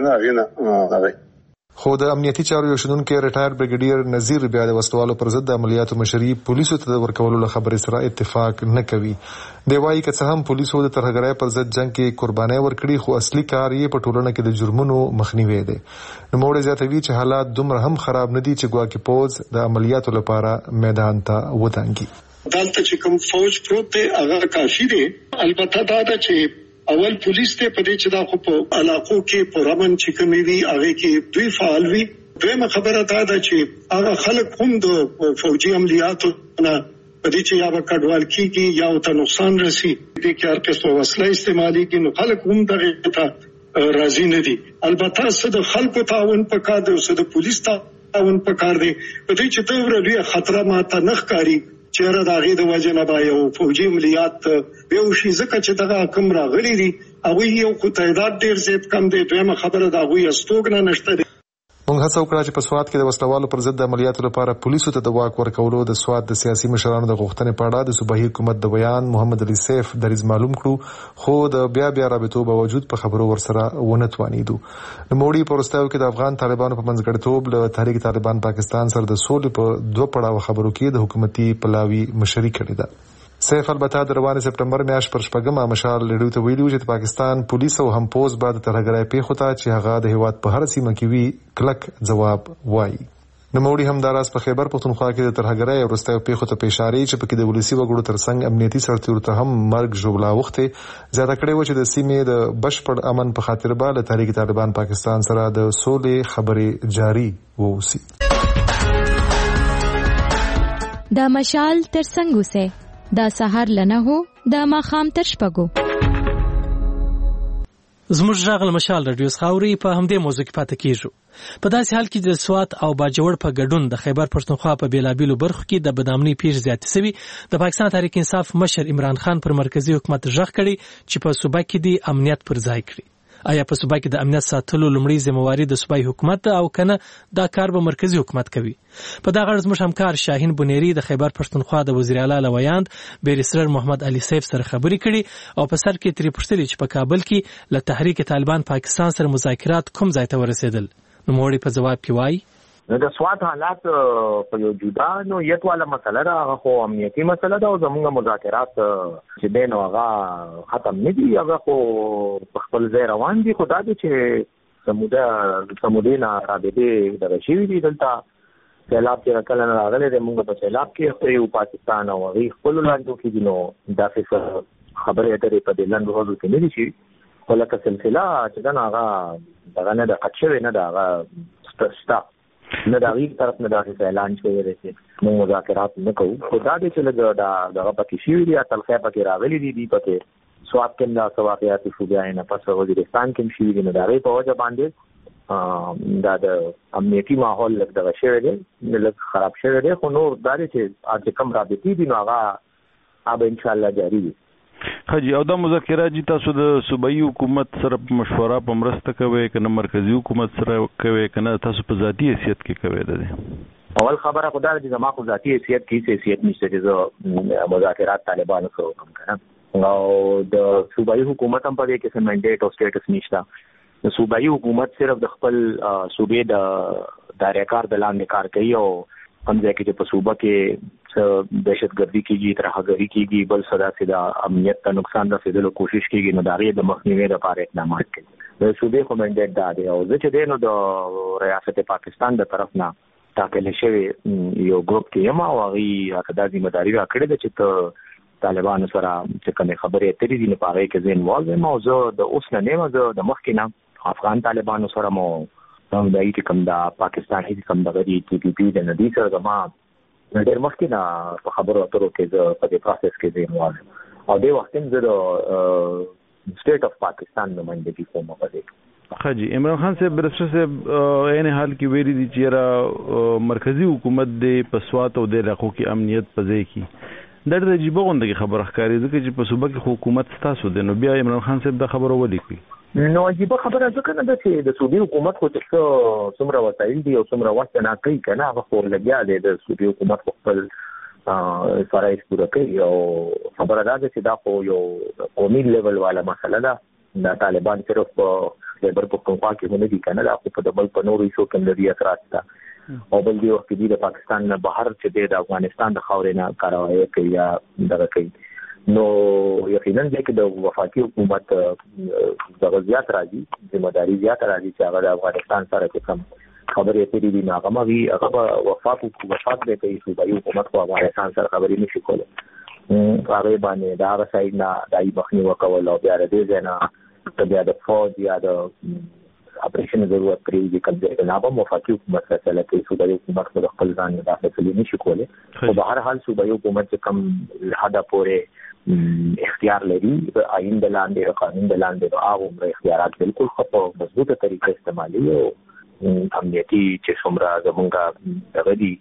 غنه خو د امنیتي چارو یو شنونکو ریټایر بریګیډیر نذیر بیا د وسلوالو پر ضد عملیاتو مشري پولیسو ته ورکولو له خبرې سره اتفاق نه کوي دی وايي که څه هم پولیسو د ترهګرۍ پر ضد جنگ کې قرباني ورکړي خو اصلي کار یې په ټولنه کې د جرمونو مخنیوي دی نو موږ زیاتوي چې حالات دومره هم خراب نه دي چې ګواکې پوز د عملیاتو لپاره میدان ته ودانګي دلته چې کوم فوج پروت دی هغه کافي دی البته دا چې اول پولیس ته پدې چې دا خو په علاقو کې پرامن چې کومي وي هغه کې دوی فعال وي دویمه خبره دا ده چې هغه خلک هم د فوجي عملیاتو نه پدې چې یا کډوال کیږي یا ته نقصان رسی دي چې هر کس په وسله استعمالي کې نو خلک هم دغه ته راضي نه دي البته څه د خلکو تعاون پکار دی او څه د پولیس تعاون پکار دی پدې چې ته ورلې خطر ماته نخکاری چیرې دا غي د وجنه با یو فوجي عملیات به وشي ځکه چې دغه کوم راغلي دي هغه یو کو تعداد ډیر زیات کم دی. دویمه خبره دا هغه استوګنه نشته. موږ هڅه وکړه چې په سواد کې د وسلوالو پر ضد د عملیاتو لپاره پولیسو ته د واک ورکولو د سواد د سیاسي مشرانو د غوښتنې په اړه د صوبایي حکومت د بیان محمد علي سیف دریځ معلوم کړو، خو د بیا رابطو باوجود په خبرو ورسره ونه توانیدو. نوموړي په وروستیو کې د افغان طالبانو په منځګړیتوب له تحریک طالبان پاکستان سره د سولې په 2 پړاو خبرو کې د حکومتي پلاوي مشري کړې ده. سیف البته د روانې سپټمبر میاشت پر 4 مشال لړیو ته ویلي چې پاکستان پولیس او هم پوز بعد ترهګرۍ پیښو ته چې هغه د هیواد په هر سیمه کې وی کلک جواب وایي. نوموړي همداراز په خیبر پختونخوا کې د ترهګرۍ او وروستیو پیښو ته اشاره چې پکې د ولسی وګړو ترڅنګ امنیتي سرتیرو ته هم مرګ ژوبلا وخته زیاته کړې و چې د سیمې د بشپړ امن په خاطر به له تحریک طالبان پاکستان سره د سولې خبرې جاری ووسی. دا مشال ترڅنګ وسه دا سحر لنه هو دا ماخام تر شپګو. زموږ راغل مشال رادیو خاوري په همدې موضوع کې پاتې کیږو. په داسې حال کې د سوات او باجوړ په ګډون د خیبر پښتونخوا په بیلابیلو برخو کې د بدامنۍ پیښې زیاتې شوي. د پاکستان تحریک انصاف مشر عمران خان پر مرکزی حکومت ژغ کړي چې په صوبه کې د امنیت پر ځای کړي. آیا په صوبه کې د امنیت ساتلو لومړی ذمہواری د صوبایي حکومت او کنه دا کار به مرکزی حکومت کوي؟ په دا غرض زموږ همکار شاهین بنيري د خیبر پښتونخوا د وزیر اعلی لویاند بیرسټر محمد علي سیف سره خبرې کړي او په سر کې تری پوښتنه چې په کابل کې له تحریک طالبان پاکستان سره مذاکرات کوم ځای ته ورسېدل. نو موړي په جواب کې وایي د سواد حالات په یو جدا نو یتواله مسله ده، خو امنیتي مسله ده او زموږ مذاکرات چې دین او هغه ختم نه دي، هغه خو په خپل ځای روان دي. خو دا چې سمودینا رابطه د رشي دي دلته سیلاب چې کله راغلي د موږ په سیلاب کې یو پاکستان او غي خپل لاندو کې دي. دا څه خبره اترې په دلند ورو کې نه دي چې ولکه سلسله چې دا هغه دغه نه د قچوي نه دا ستا نه دا غي طرف نه دا اعلان شوی دی چې موږ مذاکرات نه کوو. خو دا چې لږ دا پکې شي دی تلخه پکې راغلي دي پکې سواد کې دا سواقيات شوګای نه پس وزیرستان کې شي دی. نه دا په وجه باندې دا د امنیتي ماحول لږ دغه شوی دی، لږ خراب شوی دی. خو نور دا چې اته کم رابطي دي نو هغه ان شاء الله جاری دي. خجی او دا مذاکرات چې تاسو د صوبایي حکومت سره مشوره په مرسته کوي کنه مرکزی حکومت سره کوي کنه تاسو په ذاتی حیثیت کې کوي؟ ده اول خبره خدای دې زما په ذاتی حیثیت کې حیثیت نشته چې مذاکرات طالبانو سره وکم کنه، او د صوبایي حکومت هم په دې کې څه منډیټ او سټیټس نشته. د صوبایي حکومت صرف د خپل صوبې د دایره‌کار د لاندې کار کوي او هم ځکه چې په صوبه کې دهشتګردي کیږي، ترهګري کیږي، بل صدا سدا امنیت ته نقصان رسیدلو کوشش کیږي، نو داغه د مخنیوي لپاره اقدامات کوي. د صوبې خو منډیټ دا دی او چې دینو د ریاست پاکستان د طرف نه ټاکل شوی یو ګروپ کې یم او هغه اقدار ذمہ داری راکړي د چې طالبانو سره چې کومه خبرې اترې دي نه پاره کې زین واځي موضوع د اوس نه نیمه د مخکینه افغان طالبانو سره مو هم دای چې کوم دا پاکستان هیڅ کوم د غړي ټي پی پی د ندي سره زما ډېر مخکینه په خبرو اترو کې د په دې پروسس کې زین واځي او د وخت د سټیټ اف پاکستان نمائندګي کوم په دې. خجی عمران خان صاحب برسټر صاحب عین حال کې ویلي دي چې را مرکزی حکومت د پسوات او د علاقو کې امنیت پځې کی د عجیب غونډه خبره ښکاري ځکه چې په صوبه کې حکومت ستاسو دی، نو بیا عمران خان صاحب دا خبره ولیکي. نو عجیب خبره ځکه نه ده چې د صوبې حکومت خو چې څومره وسایل دي او څومره وخت نه کوي کنه، هغه خو لګیا دی د صوبې حکومت خپل فرایض پوره کوي او خبره ده چې دا خو یو قومي لیول والا مسله ده. دا طالبان صرف په خیبر پختونخوا کې نه دي کنه، دا خو په دبل په نورو هیڅ کې لري اثرات ده او بل دی وخت دی د پاکستان نه بهر چې د افغانستان د خاورې نه کاروایی کوي یا دغه کوي. نو یقینا چې د وفاقي حکومت د غزيات راځي ذمہ داری زیات راځي چې هغه د افغانستان سره کوم خبرې اترې دي نه هغه وفاق د کوي صوبایي حکومت په افغانستان سره خبرې نشي کولای. هغه باندې دا سایډ نه دای بخنی وکول او بیا دې ځنه بیا د فوج یا د اپریشن ضرورت پرې دي کله نه به وفاقي حکومت سره کوي صوبایي حکومت په خپل ځان نه داخلي نشي کولای. خو به هر حال صوبایي حکومت کم حدا پورې اختیار لري آئین د لاندې قانون د لاندې هغه اختیارات بالکل خپل مضبوطه طریقه استعمالي او امنیتي چې څومره زمونږه دغه دي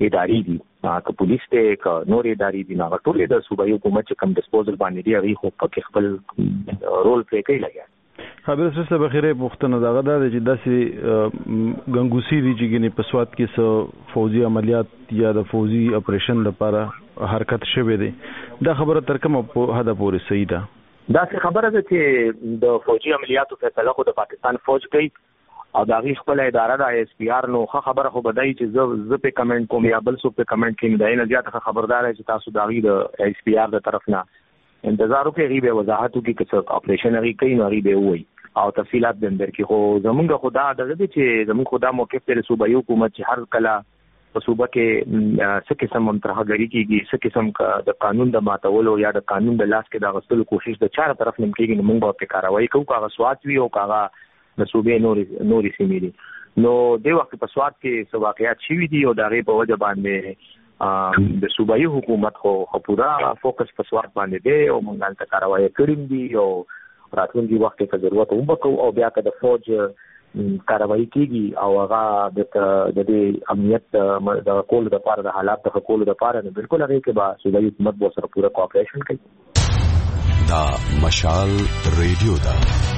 ادارې دي که پولیس ته که نور ادارې دي نو ټول د صوبایي حکومت چې کوم ډسپوزل باندې دی هغه خو په خپل رول پلی کوي لګیا. خبر سره بخیره پښتنه دغه د چې داسې غنګوسی دي چې ګنې په سواد کې سو فوزي عملیات یا د فوزي اپریشن لپاره حرکت شوه دي. دا خبره تر کومه حد پورې صحیح ده؟ دا څه خبره ده چې د فوجي عملیاتو فیصله خو د پاکستان فوج کوي او دا غي خپل اداره د اس پی آر نو خبره خو بدای چې زه په کمنټ کوم یا بل څه په کمنټ کې نه نه زیاته خبردار چې تاسو دا غي د اس پی آر د طرف نه انتظار وکړئ غي وضاحت وکړي چې اپریشن غي کوي نو غي به وي او تفصيلات به اندر کې خو زمونږ خدا دغه چې زمونږ خدا موقف پر صوبایي حکومت چې هر کله په صوبه کې څه قسم منترهګری کیږي څه قسم د قانون د ماتولو یا د قانون د لاس کې د غوښتلو کوشش د چاره طرف نم کېږي نو موږ په کاروایی کوو کاغه سواد وی او کاغه د صوبې نوري سیمې دي نو د وخت په سواد کې څه واقعیت شوي دي او دغه په وجه باندې د صوبایي حکومت خو پورا فوکس په سواد باندې دی او موږ نن کاروایی کړیم دي او راتلونکي وخت کې ضرورت وبکو او بیا که د فوج کاروایی کیږي او هغه د امنیت د کول د لپاره د حالات د کول د لپاره نه بالکل هغه کې با صوبایي حکومت به سره پورا کوآپریشن کوي. دا مشال ریډیو دا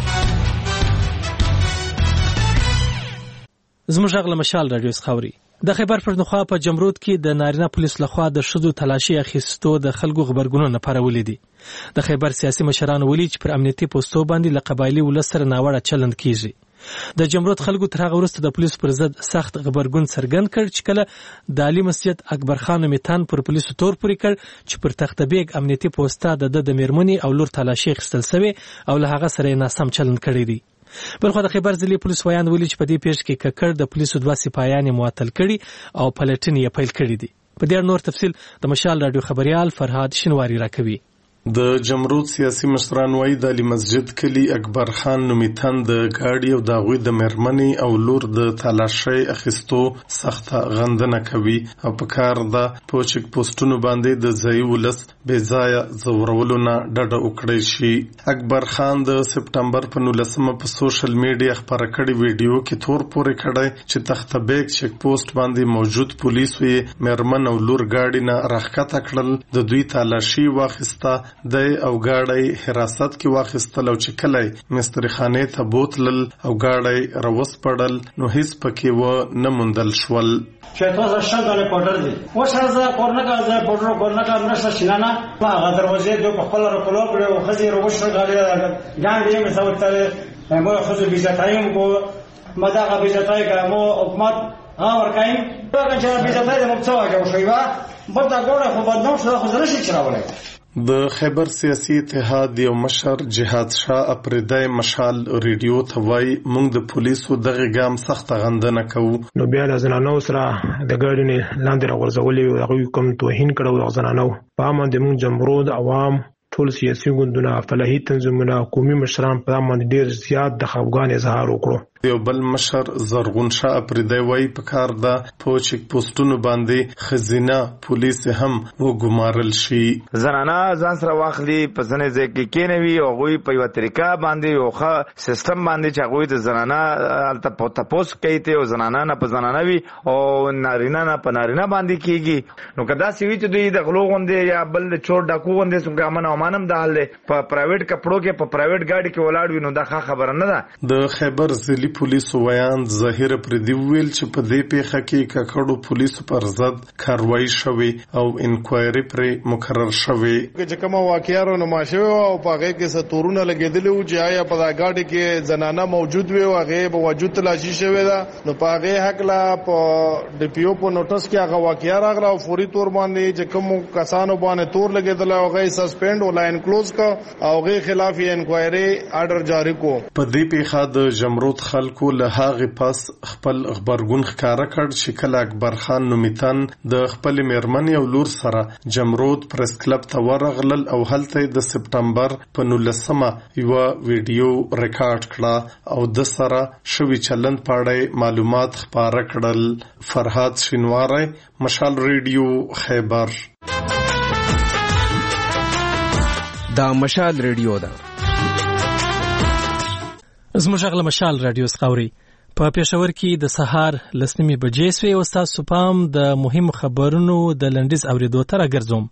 زموږ غل مشال رادیو خاوري د خیبر پښتونخوا په جمرود کې د نارینه پولیس لخوا د شذو تلاشي اخیستو د خلکو خبرګونونه پرولې دي. د خیبر سیاسي مشرانو ویلي چې پر امنیتي پوسټو باندې له قبایلی ولسره ناوړه چلند کیږي. د جمرود خلکو تر هغه وروسته د پولیسو پر ضد سخت خبرګون څرګند کړ چې کله د علي مسجد اکبر خان میتان پر پولیسو تور پورې کړ چې پر تخته بیگ امنیتي پوسټه د میرمنې او لور تلاشي اخیستل شوی او له هغه سره ناسم چلند کړی دی. بلخو د خیبر ضلع پولیس ویان ویلي چې په دې پیښه کې ککړ د پولیسو 2 سپایان معطل کړي او پلټنې یې پیل کړې دي. په دې نور تفصیل د مشال رادیو خبريال فرهاد شنواری راکوي. د جمرود سیاسي مشران وایي د علي مسجد کلی اکبر خان نومیتان د گاډي او د غوي د مرمنې او لور د تلاشي اخیستو سخت غندنه کوي او په کار د پوچک پوسټونو باندې د ځای ولس بې ځای زورولو نه ډډه وکړي شي. اکبر خان د سپټمبر په 19 په سوشل میډیا خبره کړې ویډیو کې تور پورې کړی چې تخته بیگ چک پوسټ باندې موجود پولیسو یې مرمن او لور گاډي نه راخکته کړل د دوی تلاشي واخیسته د او گاډي حراست کې واخیستل او چې کله مستری خانه ته بوتلل او گاډي روس پړل نو هیڅ پکې و نه مندل شول. شیطان شندانه پډر دي وسره کورنکا ز پډر کورنکا مرسته شینانا هغه دروازې د خپل رکلو کړو او خزي روش غاړي ګاندې مسوتره مو خزي بيزاتایم کو مداغه بيزاتای کوم حکومت ورکایم دا چې بيزاتای مو څه واجو شویوا بدا ګوره خو بدنو شو خو زره شي چراولای. د خیبر سیاسي اتحاد یو مشر جهاد شاه اپریدای مشال ریډیو ته وایي موږ د پولیسو دغه ګام سخت غندنه کوو. نو بیا د زنانو سره د ګاډي لاندې راغورځولې هغه کوم توهین کړو د زنانو په باندې موږ جمهوریت عوام ټول سیاسي ګوندونه فلاحي تنظیمونه قومي مشران په باندې ډیر زیات د خفګان اظهار وکړو. یو بل مشر زرغون شاه اپریدای وایي په کار د پوچک پوسټونو باندې خزینه پولیس هم وګمارل شي. زنانه ځان سره واخلي په ځنه ځکه کې نوي او غوي په یو طریقه باندې یو ښه سیستم باندې چې غوي د زنانه الته پوتاپوس کوي ته او زنانه نه په زنانه وي او نارینه نه په نارینه باندې کیږي. نو کدا سی وی ته دوی د غلو غوندې یا بل چور ډاکو غوندې څنګه امن او مانم د حل په پرایویټ کپړو کې په پرایویټ گاډي کې ولاړ وي نو دا خبره نه ده. د خیبر ضلع پولیسو ویان ظاهر پردي ویل چې په دې پیښه کې ککړو پولیسو پر ضد کاروایی شوه او انکوایري پر مقرر شوه. چې کوم واقعیارو نمایشه او په هغه کې ستورونه لګیدل او چې آیا په گاډي کې زنانه موجود وي او هغه به وجود تلاشي شوه دا نو په هغه حق لا په ډي پی او په نوټس کې هغه واقعیا راغله او فوري تور باندې چې کوم کسانو باندې تور لګیدل او هغه سسپند او لاین کلوز کا او هغه خلاف انکوایري آرډر جاری کو. په دې پیښه د جمرود خلکو له هغه پس خپل خبرګون ښکارا کړ چې کله اکبر خان نومیتان د خپل میرمنې او لور سره جمرود پریس کلب ته ورغلل او هلته د سپټمبر په 19 یو ویډیو ریکارډ کړه او د سره شوی چلند پاړې معلومات خبره کړل. فرهاد شنواری مشال ریډیو خیبر. دا مشال ریډیو دا زموږ غل مشال رادیو خاوري په پېښور کې د سهار 9:00 بجې سوې او تاسو پام د مهم خبرونو د لنډیز اوریدو ته راګرځوم.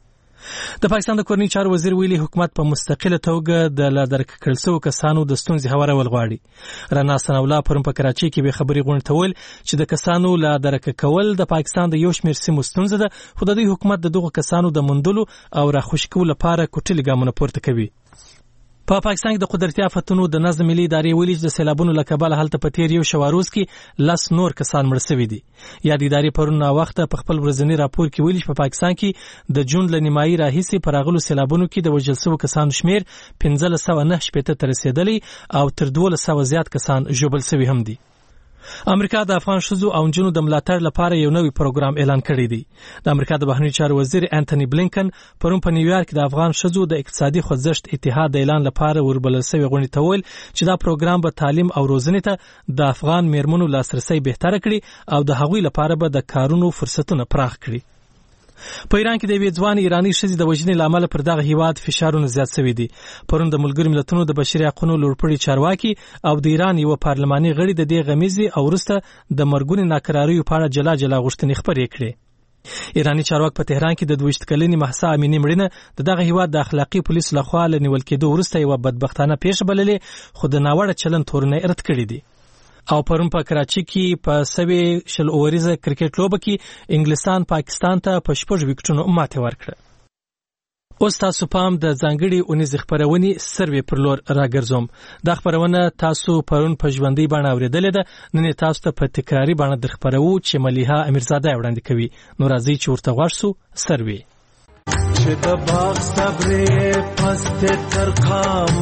د پاکستان د کورنۍ چارو وزیر ویلي حکومت په مستقله توګه د لا درک کړل شوو کسانو د ستونزې هوارول غواړي. رانا ثناءالله پرون په کراچۍ کې به خبري غونډه ول چې د کسانو لا درک کول د پاکستان د یو شمېر سیمو ستونزه ده، خو د دوی حکومت د دغو کسانو د موندلو او راخوش کولو لپاره کوټلي ګامونه پورته کوي. په پاکستان کې د قدرتي آفتونو د نظم ملي ادارې ویلي چې د سیلابونو له کبله هلته په تیر یو شواروز کې 10 نور کسان مړ شوي دي. یا د ادارې پرون وخت په خپل ورځنی راپور کې ویلي چې په پاکستان کې د جون له نیمایي راهیسې په راغلو سیلابونو کې د وژل شوو کسانو شمیر 1509 ته رسیدلی او تر 1200 زیات کسان ژوبل شوي هم دي. امریکا د افغان ښځو او نجونو د ملاتړ لپاره یو نوی پروګرام اعلان کړی دی. د امریکا د بهرنیو چارو وزیر انټونی بلینکن پرون په نیویارک کې د افغان ښځو د اقتصادي خوځښت اتحاد د اعلان لپاره وربلل شوی غونډې ته ویل چې دا پروګرام به تعلیم او روزنې ته د افغان میرمنو لاسرسی بهتره کړي او د هغوی لپاره به د کارونو فرصتونه پراخ کړي. په ایران کې د یوې ځوانې ایراني ښځې د وژنې له امله پر دغه هیواد فشارونه زیات شوي دي. پرون د ملګرو ملتونو د بشري حقوقو لوړپوړي چارواکي او د ایران یو پارلماني غړي د دې غمیزې او وروسته د مرګونې ناکراریو په اړه جلا جلا غوښتنې خپرې کړې. ایرانی چارواکي په تهران کې د 22 کلنې مهسا امینی مړینه دغه هیواد د اخلاقی پولیسو لخوا له نیول کېدو وروسته یو بدبختانه پیښه بللې، خو د ناوړه چلند تورونه رد کړي دي. او پرون په کراچۍ کې په سوي شل اوریزه کرکټ لوبه کې انګلستان پاکستان ته په 6 وکټونو ماتې ورکړه. اوس تاسو پام د ځانګړي اونیز خبرونې سروې پر لور راګرځوم. دا خبرونه تاسو پرون په ژوندۍ بڼه اوریدلې ده، نن تاسو ته په تکراری بڼه د خبرو چې ملیحه امیرزاده وړاندې کوي. نو راځي چې ورته غواړ سو سروې چې د باغ صبرې پسته تر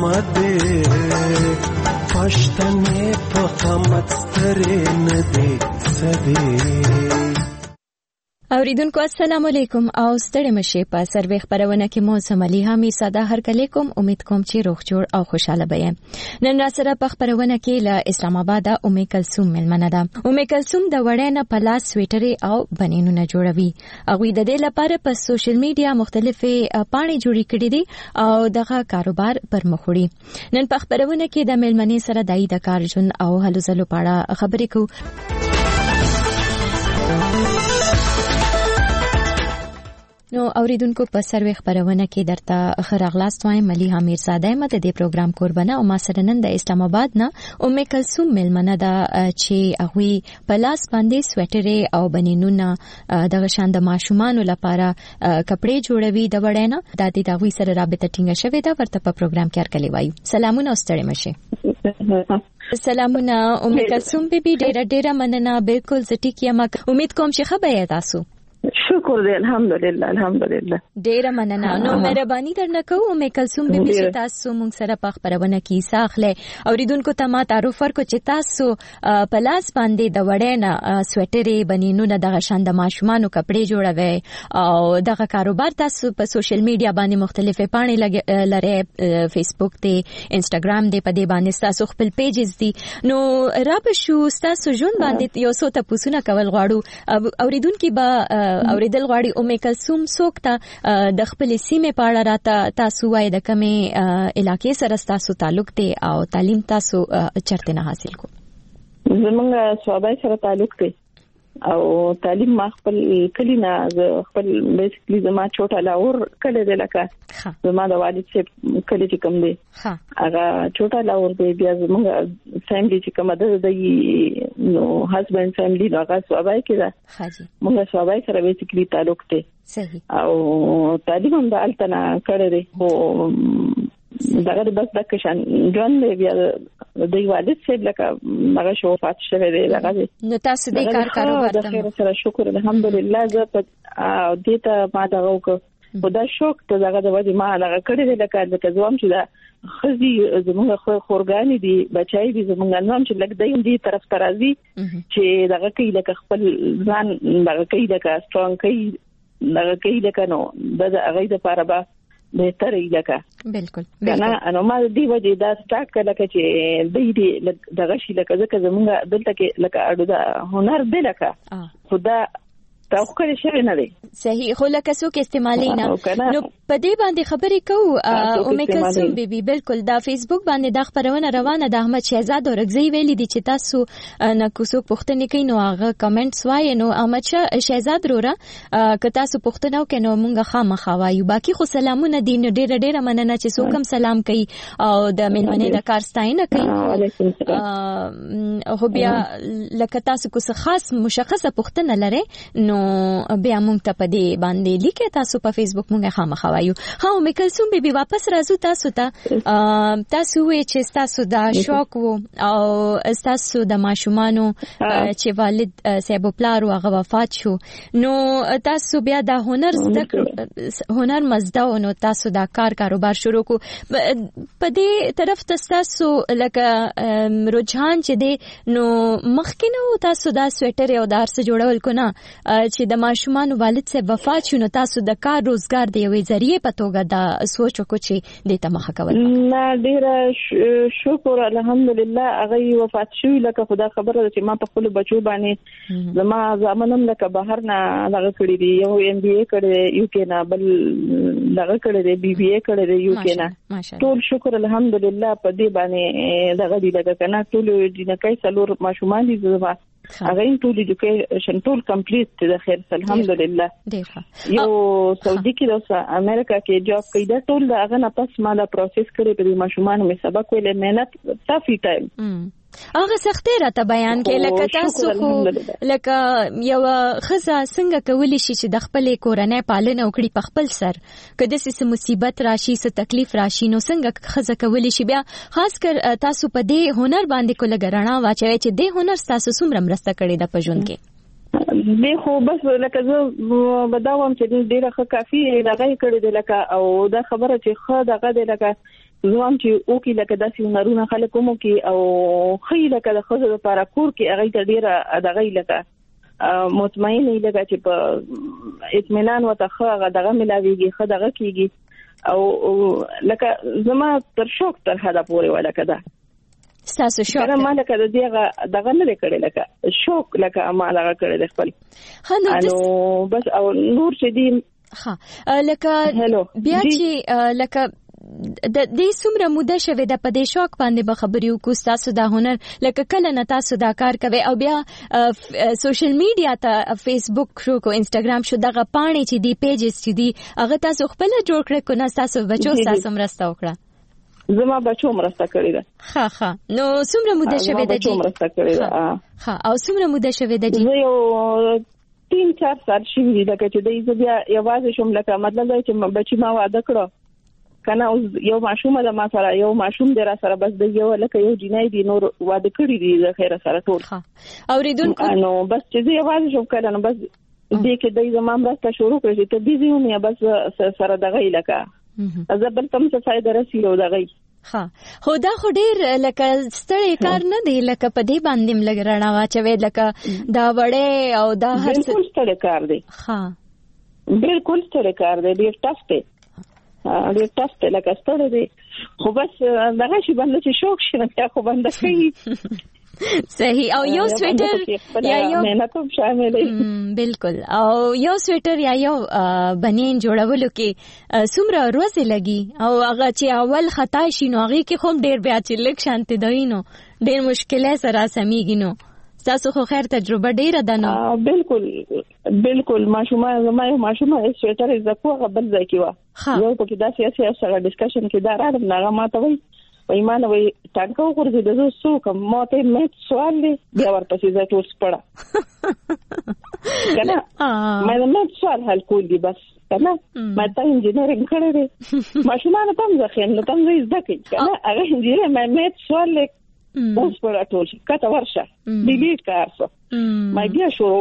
قامت پښتنې په قامت سترې نه دي سدي. اوریدونکو السلام علیکم او ستړي مشه په سروې خبرونه کې مو ملیحه امیرزاده هرکلی کوم. امید کوم چې روغ جوړ او خوشاله بئ. نن را سره په خبرونه کې له اسلام آباد ام کلثوم ملمنه ده. ام کلثوم د وړاندې په لاس سویټرې او بنینونه جوړوي. هغه د دې لپاره په سوشل میډیا مختلفه پاڼې جوړې کړې دي او دغه کاروبار پر مخ وړي. نن په خبرونه کې د ملمنې سره دای د کارجن او هلو زلو پاړه خبرې کوو. نو اوریدونکو په سروې خبرونه کې درته خراغلاست وایم. ملیحه امیرزاده مده د پروګرام قربانه او ما سره نن د اسلام آباد نه ام کلثوم ملمنه ده چې هغه په لاس باندې سویټرې او بنینونه دغه شان د ماشومان لپاره کپڑے جوړوي د وړاندې د دې دغوی سره رابطه ټینګه شوې ده. ورته په پروګرام کې هرکلی وایو. سلامونه ستړي مشه. سلامونه ام کلثوم بیبي، ډېره مننه. بالکل زټی کیم. امید کوم چې خبره تاسو شکر دې الحمدلله ډېره مننه. نو مهرباني درنه کوم ام کلثوم بیبي چې تاسو مونږ سره په خبرونه کې ساخله اوریدونکو ته ما تعارف ورکو چې تاسو په لاس باندې د وړاندې سویټرې بنینونه دغه شان د ماشومانو کپڑے جوړوي او دغه کاروبار تاسو په سوشل میډیا باندې مختلفه پاڼې لري، فیسبوک ته، انستګرام دې، په دې باندې تاسو خپل پیجز دي. نو را په شو تاسو ژوند باندې یو څه تاسو کول غواړو. اوریدونکو به اوریدل غواړي ام کلثوم څوک ته د خپل سیمې په اړه راته تاسو وایي د کومې علاقې سره تاسو تعلق دی او تعلیم تاسو چرته نه حاصل کو؟ زمونږ صوبای سره تعلق دی او تعلیم ما خپل کلی نه خپل بیسیکلی زما چوټه لاور کله د لکه زما د والد چې کلی چې کوم دی هغه چوټه لاور دی. بیا زمونږ فیملی چې کومه ده د نو هسبند فیملی هغه صوبای کې ده. موږ صوبای سره بیسیکلی تعلق دی او تعلیم هم د التنا کړی دی. خو دغه بس د کشان ځان دی بیا د والد صاحب لکه هغه شو فات شوی دی. دغه نو تاسو د کاروبار ته خیر سره شکر الحمدلله. زه په دې ته ما دغه وکړ خو دا شوق ته دغه د وځي ما هغه کړی دی لکه زوم چې دا خزي زموږ خورګانی دي بچای دي زموږ نوم چې لکه دیم دي طرف ترازی چې دغه کې لکه خپل ځان دغه کې لکه سترونګ کې دغه کې لکه نو د هغه د لپاره به بهتر لکه بالکل کنه انو ما دی وجه دا سٹارټ کړه لکه چې دی دغه شي لکه ځکه زموږ دلته کې لکه اړو دا هنر دی لکه خدا تاخیر شوی نه دی صحیح خو لکه څوک استعمالي نه نو په دې باندې خبرې کوو ام کلثوم بیبي بالکل دا فیسبوک باندې دا خبرونه روانه د احمد شهزاد اورګزی ویلي دي چې تاسو نه کوڅو پوښتنه کوي نو هغه کمنټس وایي نو احمد شهزاد وروره که تاسو پوښتنه وکړئ نو مونږ خامخا وایو باقي خو سلامونه دي نو ډیره مننه چې څوک هم سلام کوي او د مېلمنې د کار ستاینه کوي خو بیا لکه تاسو کو څه خاص مشخصه پوښتنه لرئ نو بیا مونږ ته په دې باندې لیکئ تاسو په فیسبوک مونږه خامخا وایو. ها ام کلثوم بیبي واپس راځو تاسو ته تاسو وی چې تاسو دا شوق وو او تاسو د ماشومانو چې والد صاحب پلار هغه وفات شو نو تاسو بیا دا هنر مزده نو تاسو دا کاروبار شروع کو په دې طرف تاسو لکه رجحان چې دی نو مخکې نو تاسو دا سویټر او دار څه جوړول کو نه چې د ماشومان والد سے وفات شونه تاسو د کار روزګار دی یوې ذریعہ په توګه دا سوچ وکړو چې د تمخه کول نه ډیر شکر الحمدلله هغه وفات شوی لکه خدا خبره چې ما په خپل بچو باندې زما زامنم لکه بهر نه دغه کړی دی یو ام بي اي کړی یو کې نه بل دغه کړی دی بي بي اي کړی دی یو کې نه ټول شکر الحمدلله په دې باندې دغه دی لکه کنه ټول جنکای څلور ماشومان دي زما هغه ټول ایجوکیشن ټول کمپلیټ د خیر الحمدلله یو سعودي کې د امریکا کې جاب کوي دا ټول هغه نه پس ما دا پروسس کړی په ماشومان مې سبق ویل مهنت کافي ټایم هغه سختي راته بیان کې لکه تاسو خو لکه یو خزه څنګه کولی شي چې د خپل کورنۍ پالنه وکړي په خپل سر کله چې مصیبت راشي څه تکلیف راشي نو څنګه خزه کولی شي بیا خاص کر تاسو په دې هنر باندې کوله غرڼا واچوي چې دې هنر تاسو څومره مرسته کړې ده په ژوند کې به خو بس لکه زه بداوم چې ډیره ښه کافي لګای کړی دی لکه او دا خبره چې ښه دغه دی لکه زوام چې او کې لکه داسې هنرونه خلک کوم کې او خې لکه د خزه لپاره کور کې هغه ته ډیره دغه لکه مطمئن لکه چې په اطمینان وته دغه ملاويږي خه دغه کیږي او لکه زما تر شوق تر هدا پورې ولکه دا تاسو شوق ما لکه دغه نه کړی لکه شوق لکه ما دغه کړی خپل نو بس او نور چې دی لکه بیا چې لکه د دې څومره موده شوه د پدې شوق باندې به خبرې وکړو تاسو دا هنر لکه کله نه تاسو دا کار کوي او بیا سوشل میډیا ته فیسبوک شو کو انستګرام شو دغه پاڼې چې دی پیجز چې دی هغه تاسو خپل جوړ کړئ کو نه تاسو بچو تاسو مرسته وکړه زما بچو مرسته کړی ده ها نو څومره موده شوه د بچو مرسته کړی ده او څومره موده شوه د زه یو 3-4 سال شوی دی لکه چې د یو بیا یوازې شوم لکه مطلب دا چې بچی ما واده کړو کنه یو ماشوم د ما سره یو ماشوم در سره بس د یو لکه یو جنای دی نور واده کړی دی د خیر سره ټول اوریدونکو نو بس چې یوازې شوم کله نو بس دې کې د زمام راسته شروع کړی ته بيزي ونه بس سره دغه لکه ازبل کوم څه فائدہ رسیدو دغه خو دا خو ډیر لکه ستړی کار نه دی لکه په دې باندې لګ رڼا واچوي لکه دا وړې او دا هر څه ستړی کار دی بالکل ستړی کار دی ډیر ټف دی ډیر ټف دی لکه ستړی دی خو بس دغه شی باندې چې شوق شي نه خو باندې کوي صحیح او یو سویټر یا یو مهنت هم شامل دی بالکل او یو سویټر یا یو بنین جوړولو کې څومره ورځې لګي او هغه چې اول خطا شي نو هغه کې هم ډیر بیا چې لږ شانتي دی نو ډیر مشکله سره سمېږي نو تاسو خو خیر تجربه ډیره ده نو بالکل ماشومه زما یو ماشومه سویټر زکو غبل ځای کې و یو پکې دا سیاسي سره ډسکشن کې دا راځم نه ما ته وای ما نه وای ټانکو ورته د زو سو کوم ماته مې سوال دی بیا ورپسې زه ټول سپړه کنه مې سوال حل کول دي بس کنه ما ته انجینرینګ کړی دی ماشومان ته هم ځخین نو تم زه زده کوي کنه هغه انجینر مې سوال لیک اوس پر ټول کته ورشه ډیلیټ کارسو ما بیا شروع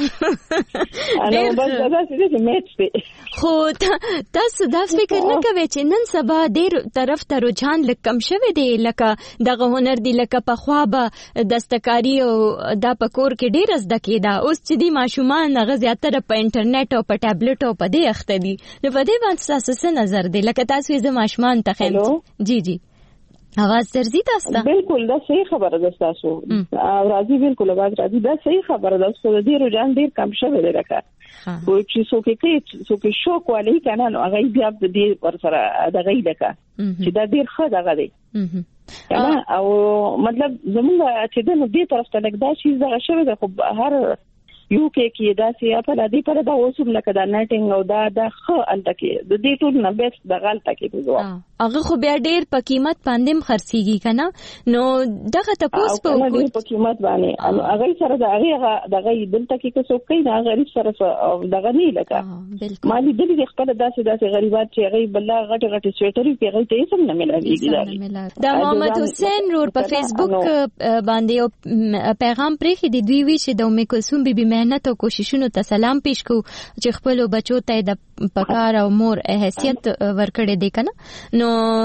انا بس دا چې میټ دی خو تاسو دا فکر نه کوئ چې نن سبا ډیر طرف ته رجحان لکم شوه دی لکه دغه هنر دی لکه په خوا به دستکاری او دا پکور کې ډیر زده کیدا اوس چې دی ماشومان هغه زیاتره په انټرنیټ او په ټابلیټ او په دې اخته دي نو په دې باندې تاسو څه نظر دی لکه تاسو یې ماشومان ته خیم جی आवाज درځي تاسو بالکل دا صحیح خبره ده تاسو او راځي بالکل आवाज راځي دا صحیح خبره ده چې د رجحان ډیر کم شوی دی راکا او چې څوک شوق والی کنه نو هغه بیا د دې پر سره دغه لکه چې دا ډیر ښه دغه دی او مطلب زموږ چې د دې طرف ته لګدا شي دغه شوی ده خو هر یو کې دا سي په دې پر دا اوسم لکه دا نټینګ او دا خ انت کې د دې ټول نه بیس د غلطه کې بزوا هغه خو بیا ډیر په قیمت باندې خرڅيږي کنه نو دغه تاسو په قیمت باندې هغه سره دغه دلته کې څه کوي دا غریب سره دغه نه لکه مالي د دې خپل داسې غریبات چې هغه بل غټ سویټر کې هغه ته سم نه ملایږي دا محمد حسین رور په فیسبوک باندې پیغام پرې دی دوی وی چې د ام کلثوم بیبي مهنت او کوششونو ته سلام پیش کو چې خپل بچو ته د پکار او مور حیثیت ورکړي دي کنه نو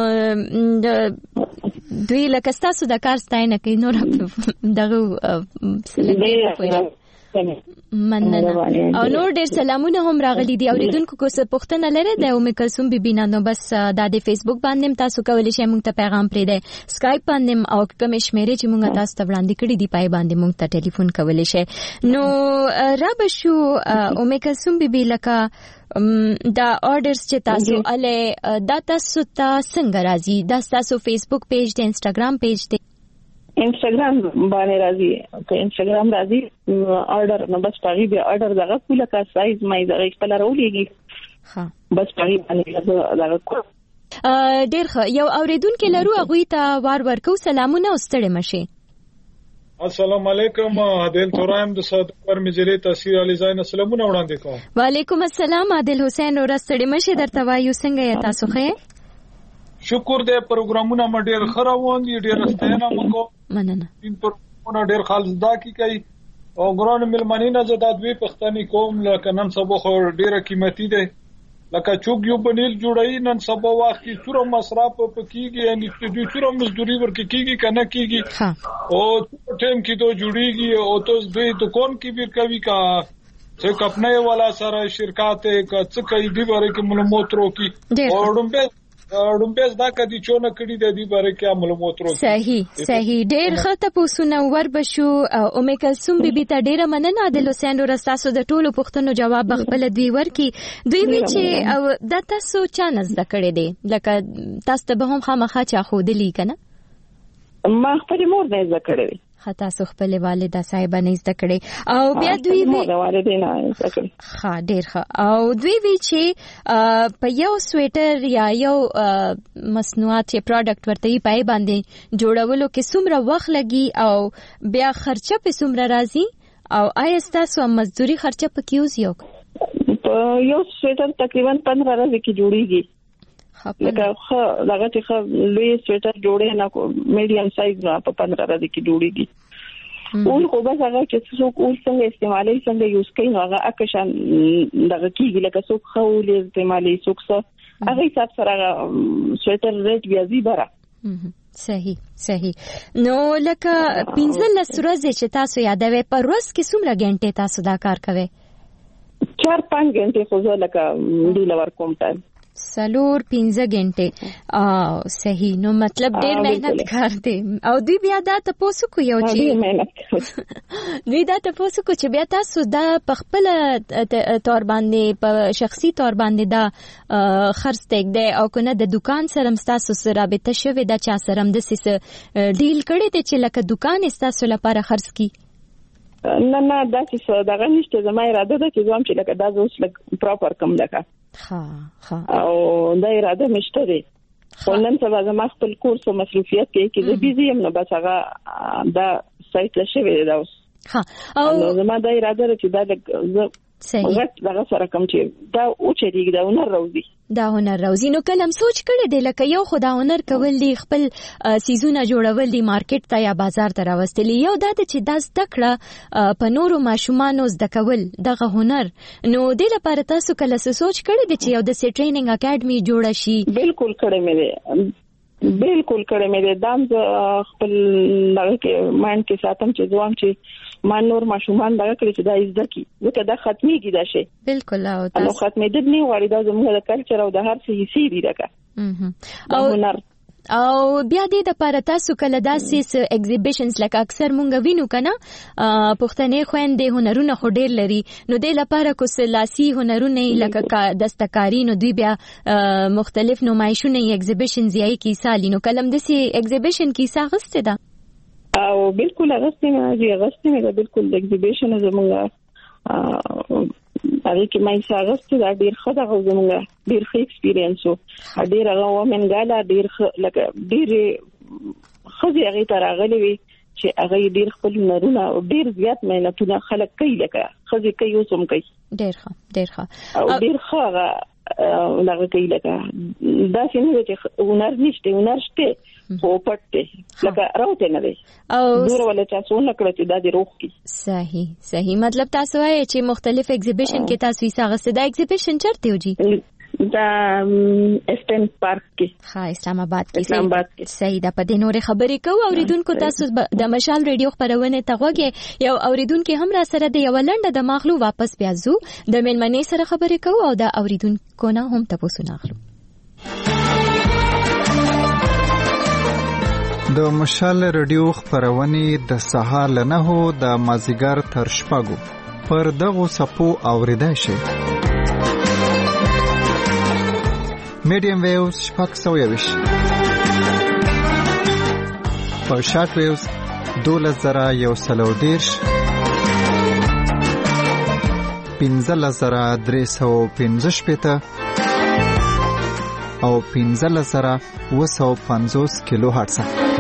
دوی لکه تاسو د کار ستاینه کوي نو دغه سلام مننه او نور ډیر سلامونه هم راغلي دي اوریدونکو کو څه پوښتنه لري د ام کلثوم بیبي نو بس د فیسبوک باندې تاسو کولی شئ موږ ته پیغام پرې دی سکایپ باندې او کوم شمیرې چې موږ تاسو ته وړاندې کړې دي پای باندې موږ ته ټلیفون کولی شئ نو را بشو ام کلثوم بیبي لکه دا آرډرز چې تاسو اله دا تاسو ته څنګه راځي دا تاسو فیسبوک پیج دی انستګرام پیج دی انستګرام باندې راځي که انستګرام راځي آرډر نو بس پاغي به آرډر دغه کوله کا سایز مې دغه خپل راولېږي ها بس پاغي باندې دغه کو ډېر ښه یو اوریدونکو لرو هغه ته وار ورکو سلامونه واستړې مشي السلام علیکم عادل ترایم د صد پر مجری تاثیر علی زین سلامونه وړاندې کوم وعلیکم السلام عادل حسین اور استړې مشي درته وایو څنګه تاسو ښه شکر دې پروګرامونه م ډېر خروان دي ډېر ستاینه مکو مننه ان پروګرامونه ډېر خالص دا کی او ګران ملمنینه زداد وی پښتني قوم لکه نن سبا خو ډېر قیمتي ده لکه چوک یو بنیل جوړای نن سبا وخت کې څوره مصرف پکېږي یعنی چې څوره مزدوري ورکېږي کنه کېږي او ټیم کې ته جوړیږي او ته دوی دکان کې بیر کوي کا چې کپنه والا سره شرکت څه کوي دی باره کې معلومات وکي او ډومبس دا کدي چونه کړی د دې باره کې معلومات وکړي صحیح ډېر ښه تاسو ور بشو ام کلثوم بیبي ته ډېر مننه عادل حسین اور تاسو د ټولو پوښتنو جواب خپل دوی ورکي دوی وی چې او د تاسو چا نزد کړی دی لکه تاسو ته به هم خامخا چا خودلی کنه ما خپل مور نه زده کړی خطا سو خپل والده صاحب نه زده کړي او بیا دوی وی والدین نه زده کړي ها ډیر ښه او دوی وی چې په یو سویټر یا یو مصنوعات یا پروډکټ ورته پای باندې جوړولو کې څومره وخت لګي او بیا خرچه په څومره راځي او آیا تاسو مزدوري خرچه په کیوز یو یو سویټر تقریبا 15 ورځې کې جوړیږي لکه دغه چې لوی سویټر جوړې نه میډیم سایز نه په 15 ورځې کې جوړیږي اول خو بس هغه چې څوک اول څنګه استعمالي څنګه یوز کوي نو هغه اکشن دغه کیږي لکه څوک خو استعمالي څوک څه هغه حساب سره سویټر ریټ بیا زی برا صحیح نو لکه 15 ورځې چې تاسو یادوي په ورځ کې څومره غنټه تاسو دا کار کوي 4-5 غنټه خو زه لکه ډیل ور کوم ټایم 4-5 غنټه صحیح نو مطلب ډېر مهنت کار دی او دوی بیا دا تاسو کو یو چې دوی دا تاسو کو چې بیا تاسو دا په خپل تور باندې په شخصي تور باندې دا خرڅ تک دی او کنه د دکان سره تاسو سره رابطه شوی دا چا سره د سیس ډیل کړی دی چې لکه دکان تاسو لپاره خرڅ کی نه دا چې دغه نشته زما اراده ده چې زم چې لکه دا اوس لکه پراپر کم لکه او دا اراده مشته دي ولنن سبا زما خپل کورس او مصروفیت کې زه بيزي یم نو بس هغه دا سایت له شوی دا اوس او زما دا اراده ده چې دا صحیح دا سره کوم چې دا او چې دی دا هنر روزي نو کلم سوچ کړی دی لکه یو خدا هنر کول دی خپل سیزونه جوړول دی مارکیټ ته یا بازار ته راوستلی یو دا چې دا زده کړه په نورو ماشومانو زده کول دغه هنر نو د لپاره تاسو کله سوچ کړی دی چې یو د ټریننګ اکیډمي جوړ شي بالکل کړی مې دی دام خپل لږ کې ماین کې ساتم چې ځوان چې ما نور ماشومان دا کړی چې دا زده کی ځکه دا ختميږي دا شی بالکل او تاسو ختمې د نه غوړي دا زموږ د کلچر او د هر څه حصے دي راکا او او بیا دې د لپاره تاسو کله داسې ایگزیبیشنز لکه اکثر مونږ وینو کنه پښتنې خويندې هنرونه خو ډېر لري نو دې لپاره کو سلاسي هنرونه لکه دستکاری نو دوی بیا مختلف نمایشونه ایگزیبیشنز یې کیسه لینو کلم دې ایگزیبیشن کیسه غسته ده او بالکل غسته مې بالکل ایگزیبیشن زمونږ هغه کې مې څنګه دا ډیر ښه دا زموږ ډیر ښه ایکسپیرینس او ډیر هغه ومنګاله ډیر لکه ډیر خزي هغه ترغلي وي چې هغه ډیر خپل نرونه او ډیر زیات مهنتونه خلک کوي لکه خزي کوي او سم کوي ډیر ښه او ډیر ښه لکه کوي لکه دا څنګه چې هنر نشته هنر شته خو پټه لکه راوته نه دی او دور ولا تاسو نه کړی چې دا دی روح کی صحیح مطلب تاسو وایي چې مختلف ایگزیبیشن کې تاسو یې څنګه ستدا ایگزیبیشن چرته وږي دا اسټن پارک کې اسلام آباد کې صحیح ده په دې نورې خبرې کوو اوریدونکو تاسو د مشال ریډیو خبرونه ته غوږی یو اوریدونکو هم را سره د یو لنډه د ماخلو واپس بیا زو د ملمنې سره خبرې کوو او د اوریدونکو نه هم تاسو ناخلو د مشال ریډیو خبرونه د سهار لنهو د مازیګر تر شپږو پر دغه صفو اوریدای شي میډیم ویوز شپږ سو یوش په شارټ ویوز 12110 15315 او 15250 کیلو هرتز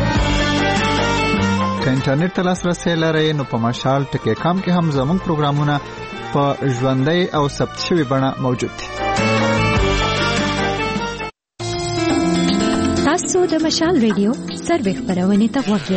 که انټرنیټ ته لاسرسي لرئ نو په مشال ټکی کام کې هم زموږ پروګرامونه په ژوندۍ او ثبت شوی بڼه موجود دي تاسو د مشال ریډیو سروې خبرونه ته غوږی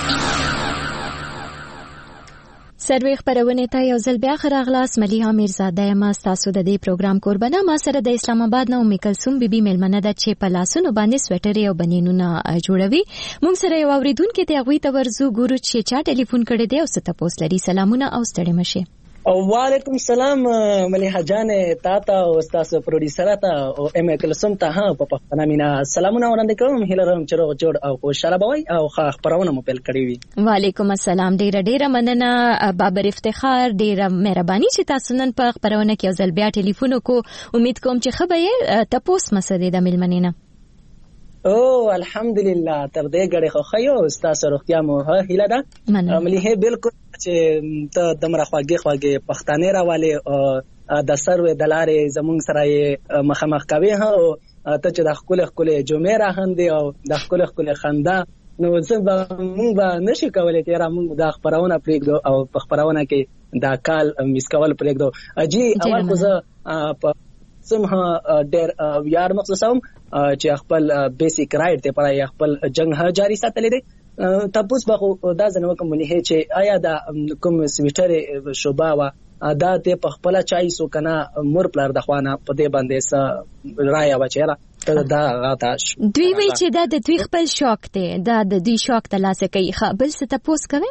سروې خبرونه ته یو ځل بیا خراغلاس مليحه میرزاده ما تاسو د دې پروګرام قربانه ما سره د اسلام آباد نو میکلسوم بیبي ملمنه د چې په لاسونو باندې سویټر او بنینونه جوړوي موږ سره یو اوریدونکو ته غوي ته ورزو ګورو چې چا ټلیفون کړی دی او ست پوس لري سلامونه او ستړي مشه وعلیکم السلام مليحه جان تاته او تاسو پروډوسر ته او ام کلسم ته په پښتنه مینا سلامونه وړاندې کوم هیلرم چروغ جوړ او خوشاله بوي او خبرونه مو پیل کړی وي وعلیکم السلام ډیره مننه بابر افتخار ډیره مهرباني چې تاسو نن په خبرونه کې ځل بیا ټلیفون کو امید کوم چې خبره تاسو مسدې د ملمنینه او الحمدلله تر دې غړي خو خيو تاسو روغتیا مو هیله ده مليحه بالکل چې ته دمر خواږه پښتانه راواله د سروې دلارې زمونږ سره مخامخ کوي ها او ته چې د خپل جمعه راهندې او د خپل خندا نو زه مونږ نشي کولای چې را مونږ د خبرونه پرېږدو او په خبرونه کې دا کال میس کول پرېږدو اجي اول خو زه په سمه ډېر یار مخصوصم چې خپل بیسیک رائټ ته پر خپل جنگ جاری ساتلې دي تاسو به دا ځنه کوم نه چې آیا دا کوم سویټر شوبا وا دا ته په خپل چای سو کنه مور پلار د خوانه په دې باندې س رایا وچیرا دا غاټه دوی وی چې دا د دوی خپل شوق دی دا د دوی شوق ته لاسه کوي بل څه تاسو کوي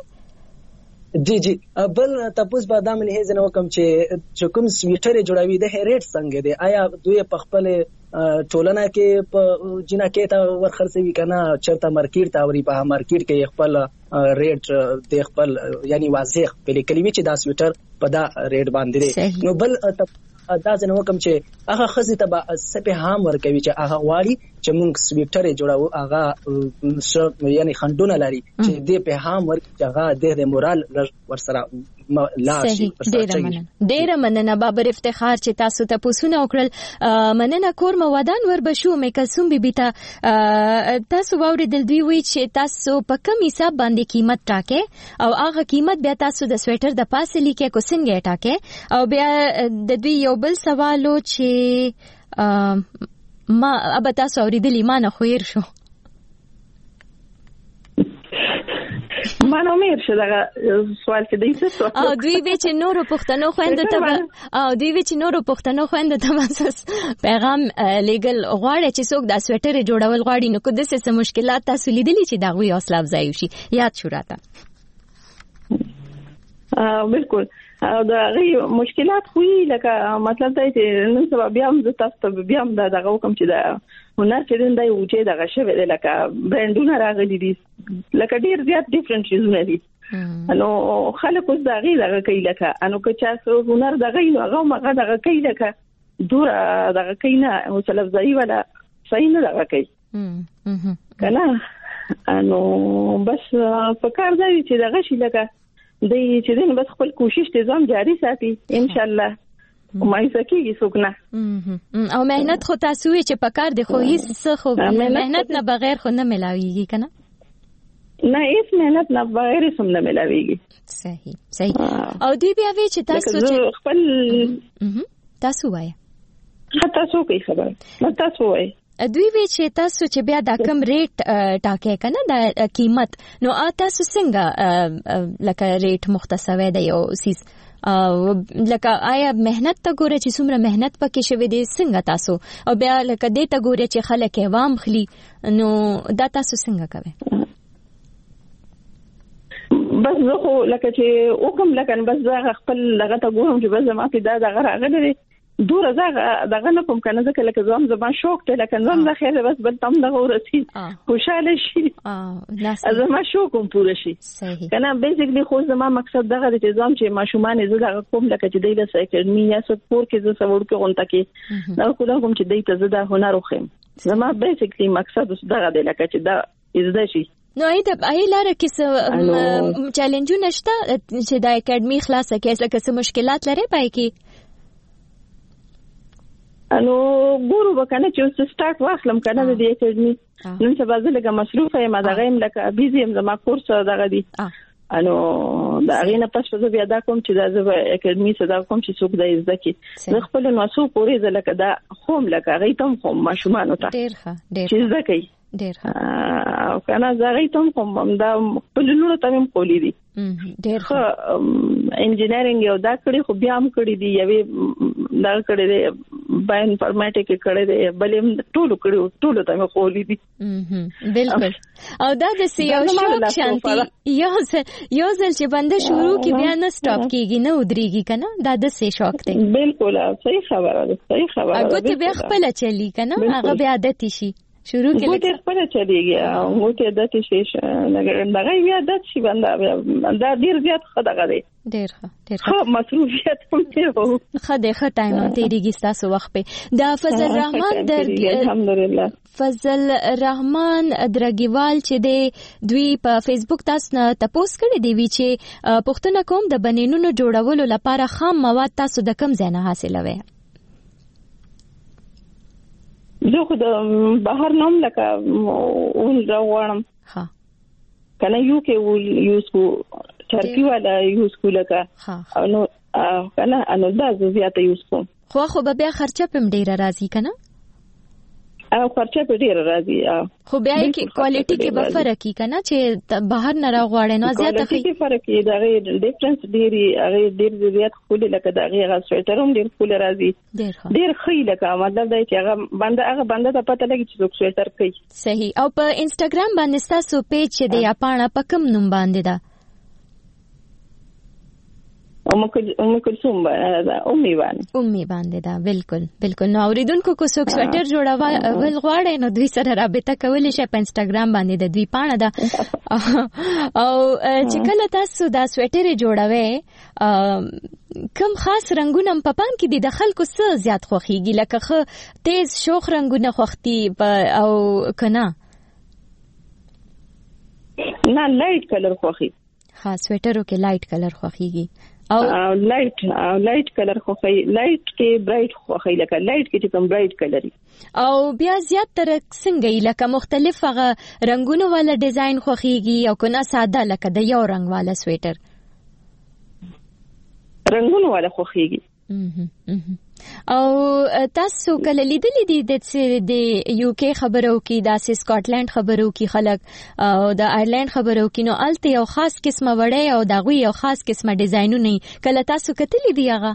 جی بل تاسو به دا منه ځنه کوم چې کوم سویټر جوړوي د ریټ څنګه دی آیا دوی په خپل ټولنه کې په جنا کې تا ورخرڅوي کنه چرته مارکیټ تا وري په مارکیټ کې خپل ریټ د خپل یعنی واضح په لیکلي چې دا سویټر په دا ریټ باندې نو بل دا ځنه کوم چې هغه خزي ته سپه هام ورکوي چې هغه واړي چې موږ سویټر جوړاو هغه یعنی خندونه لري چې دې په هام ورکړي هغه د مورال ورسره لاشي ډیره مننه بابر افتخار چې تاسو ته پوښتنه وکړل مننه کور مودان ور بشو میکلسوم بیبي ته تاسو واوریدل دوی وی چې تاسو په کم حساب باندې قیمت ټاکه او هغه قیمت بیا تاسو د سویټر د پاسه لیکه کو څنګه ټاکه او بیا د دوی یو بل سوالو چې ما اب تاسو اوریدل ایمان خویر شو ما نو مې ارشد هغه سوال کې دی څه او دوی به چې نورو پښتنو خويندو ته پیغام لیګل غواړي چې څوک د سویټر جوړول غواړي نو کو د څه مشکلات تاسو لیدلی چې دا غوي حوصله افزایی شي یاد شو راته بالکل او دا غي مشکلات خو لکه مطلب دا چې نن سبا بیا هم تاسو ته بیا هم دا کوم چې دا هنر چې دا یو چې دا شوه د لکه برانډونه راغلي دي لکه ډیر زیات ډیفرنٹ شیزونه دي نو خلک اوس دا غي دا کوي لکه انو که چا څو هنر دا غي نو هغه مغه دا کوي لکه دور دا کوي نه او لفظي ولا صحیح نه دا کوي کنه انو بس په کار دی چې دا غشي لکه د چې دین بس خپل کوشش ته ځان جاری ساتي ان شاء الله مایسه کیږي څوک نه او مهنت خو تاسو چې پکار دی خو هیڅ څه خو مهنت نه بغیر خو نه ملاويږي کنه نه هیڅ مهنت نه بغیر سم نه ملاويږي صحیح او دی بیا وی چې تاسو چې خپل تاسو وای تاسو کوي خبره تاسو وای دوی وی چې تاسو چې بیا دا کم ریټ ټاکې کنه دا قیمت نو تاسو څنګه لکه ریټ مختصوي دی او سیس لکه آیا مهنت ته ګوره چې څومره مهنت پکې شوی دی څنګه تاسو او بیا لکه دې ته ګوره چې خلک عوام خلی نو دا تاسو څنګه کوي بس زه خو لکه چې وکم لکه بس زه خپل لغه ته ګورم چې بس ما کې دا راغلی دور زغه دغه نه کوم کنه ځکه لکه زما شوق ته لکه زما د خیر بس بل تم دغه ورسي خوشاله شي زما شوق هم پوره شي کنه بیسیکلی خو زما مقصد دغه د نظام چې ماشومان زړه کوم لکه چې د لیسه اکیډمي یا سپور کې زه سوړ کې غونټه کې دا کوم چې د ته زده هنر وخم زما بیسیکلی مقصد دغه د لکه چې دا زده شي نو ای لاره کې څه چیلنجونه شته چې د اکیډمي خلاصه کې لکه څه مشکلات لري پای کې انو ګورو وکنه چې سٹارټ واخلم کنه د دې اکیډمي نن سبا زه لکه مصروفه یم دا غیم لکه بیزی یم زما کورس دغه دی انو دا غینه پس په بیا دا کوم چې دا زه اکیډمي صدا کوم چې څوک د زده کی زه خپل نوسو پورې زه لکه دا خوم لکه غیتم خوم ماشومان ته ډیر چې زده کی ډیر او کنه زغیتم کوم دا خپل لونه تم کولی دي ډیر انجینرینګ یو دا کړي خو بیا هم کړي دي یوه دا کړي دي بای انفارمیټیک کړي دي بلې ټولو تم کولی دي بالکل او دا د سیو شوق شانتي یو ځل چې بنده شروع کی بیا نه سټاپ کیږي نه ودرېږي کنه دا د سی شوق دی بالکل صحیح خبره ده هغه ته بیا خپل چلی کنه هغه بیا عادت شي شروع کې ګوتې خپل چلیږي او ګوتې د تشې دغه بیا د شي باندې دا ډیر زیات خدغه دی ډیر خو مصروفیت هم ډیر خدای ټایم تیریږي تاسو وخت په دا فضل رحمان الحمدلله فضل رحمان درګیوال چې دی دوی په فیسبوک تاسو نه تپوس کړی دی وی چې پښتون کوم د بنینونو جوړولو لپاره خام مواد تاسو د کم ځای نه حاصلوي زه خو د بهر نوم لکه اون راوړم ها کنه یو کې یوز کو ترکی والا یوز کو لکه نو کنه انو دا زیاته یوز کوم خو به بیا خرچه پم ډیره راځي کنه او خرچه په ډیره راځي خو بیا کې کوالټي کې به فرق کی کنه چې بهر نه راغواړي نو زیاته کې فرق دی دا غي ډیفرنس ډیری هغه ډیر زیات خول لکه دا غي سویټرم ډیر خول راځي ډیر خې لکه مطلب دی چې هغه بنده ته پته لګي چې څوک سویټر کوي صحیح او په انستګرام باندې تاسو پیج چې دی اپاڼه پکم نوم باندې دا کلثوم امي باندې دا بالکل نو اوریدونکو کو څوک سویټر جوړول غواړي نو دوی سره رابطه کولی شي په انستګرام باندې د دوی پاڼه ده او چې کله تاسو دا سویټر جوړوي کوم خاص رنگونه په پام کې د خلکو څه زیات خوخيږي لکه خو تیز شوخ رنگونه خوختي او کنه نه لایټ کلر خوخي خاص سویټرو کې لایټ کلر خوخيږي او لایټ کلر خوخی لایټ کې برایټ خوخی لکه لایټ کې چې کوم برایټ کلر او بیا زیات تر څنګه لکه مختلف هغه رنگونو والا ډیزاین خوخیږي او کنه ساده لکه د یو رنگ والا سویټر رنگونو والا خوخیږي او تاسو کله لیدلې دي د یو کې خبرو کې د سکاټلند خبرو کې خلک او د آیرلند خبرو کې نو الته یو خاص قسمه وړي او دغه یو خاص قسمه ډیزاینونه کله تاسو کتلې دي هغه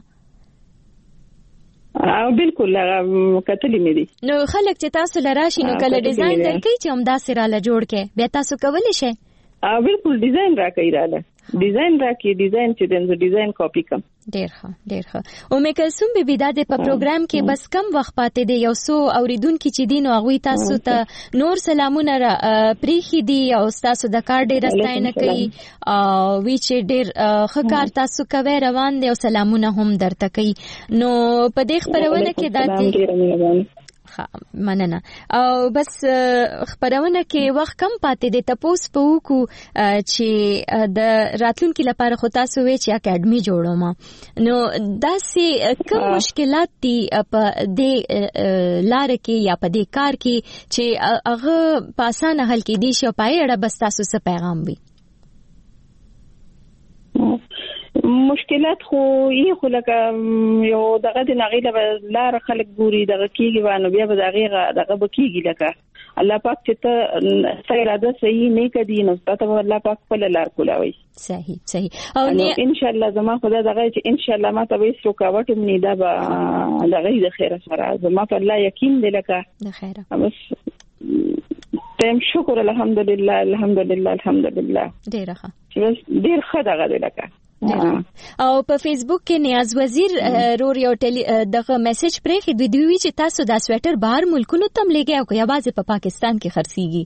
او بالکل کتلې مې دي نو خلک چې تاسو لراشي نو کله ډیزاین درکې چې هم دا سره له جوړ کې بیا تاسو کولی شئ بالکل ډیزاین راکې رااله ډیزاین چې د ډیزاین کاپی کوم ډیر ښه او کلثوم بیبي دا د په پروګرام کې بس کم وخت پاتې دی یو څو اوریدونکو چې دین او هغه تاسو ته نور سلامونه پریخي دي او تاسو د کار ډیر ستاینه کوي او وی چې ډیر ښه کار تاسو کوي روان دي او سلامونه هم درته کوي نو په دې خبرونه کې دا مننه او بس خبرونه کې وخت کم پاتې دی تاسو په وکو چې د راتلونکو لپاره خو تاسو وی چې اکیډمي جوړوم نو داسې کوم مشکلات دي په دې لار کې یا په دې کار کې چې هغه په اسانه حل کې دي شي او پای اړه بس تاسو څه پیغام وي مشکلات خو یې خو لکه یو دغه د نغیله لار خلک ګوري دغه کیږي وانه بیا به دغه بکیږي لکه الله پاک چې ته اراده صحیح نه کړي نو ستاسو الله پاک په لار کولاوي صحیح او ان شاء الله زما خدای دغه چې ان شاء الله ما ته به رکاوټ مني دا به دغه د خیر سره زما په الله یقین دی لکه د خیر بس تم شکر الحمدلله ډیر ښه دغه دی لکه او په فیسبوک کې نیاز وزیر رور یو دغه میسج پرې خې دوی چې تاسو دا سویټر بهر ملکونو تم لګي او یا بازه په پاکستان کې خرڅيږي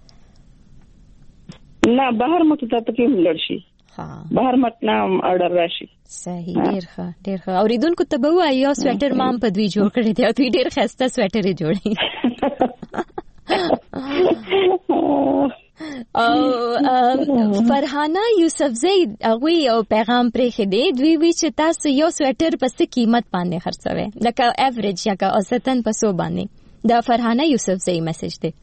نه بهر مت ته پکې ملر شي بهر مت نام آرډر راشي صحیح ډیر ښه اوریدونکو ته به وایي یو سویټر مام په دوی جوړ کړی دی او دوی ډیر خسته سویټر جوړي او فرحانه یوسفزی هغه یو پیغام پرې خدي دوی وی چې تاسو یو سویټر په څه قیمت باندې خرڅوي لکه ایوریج یا که اوسطن په سو باندې دا فرحانه یوسفزی میسج دی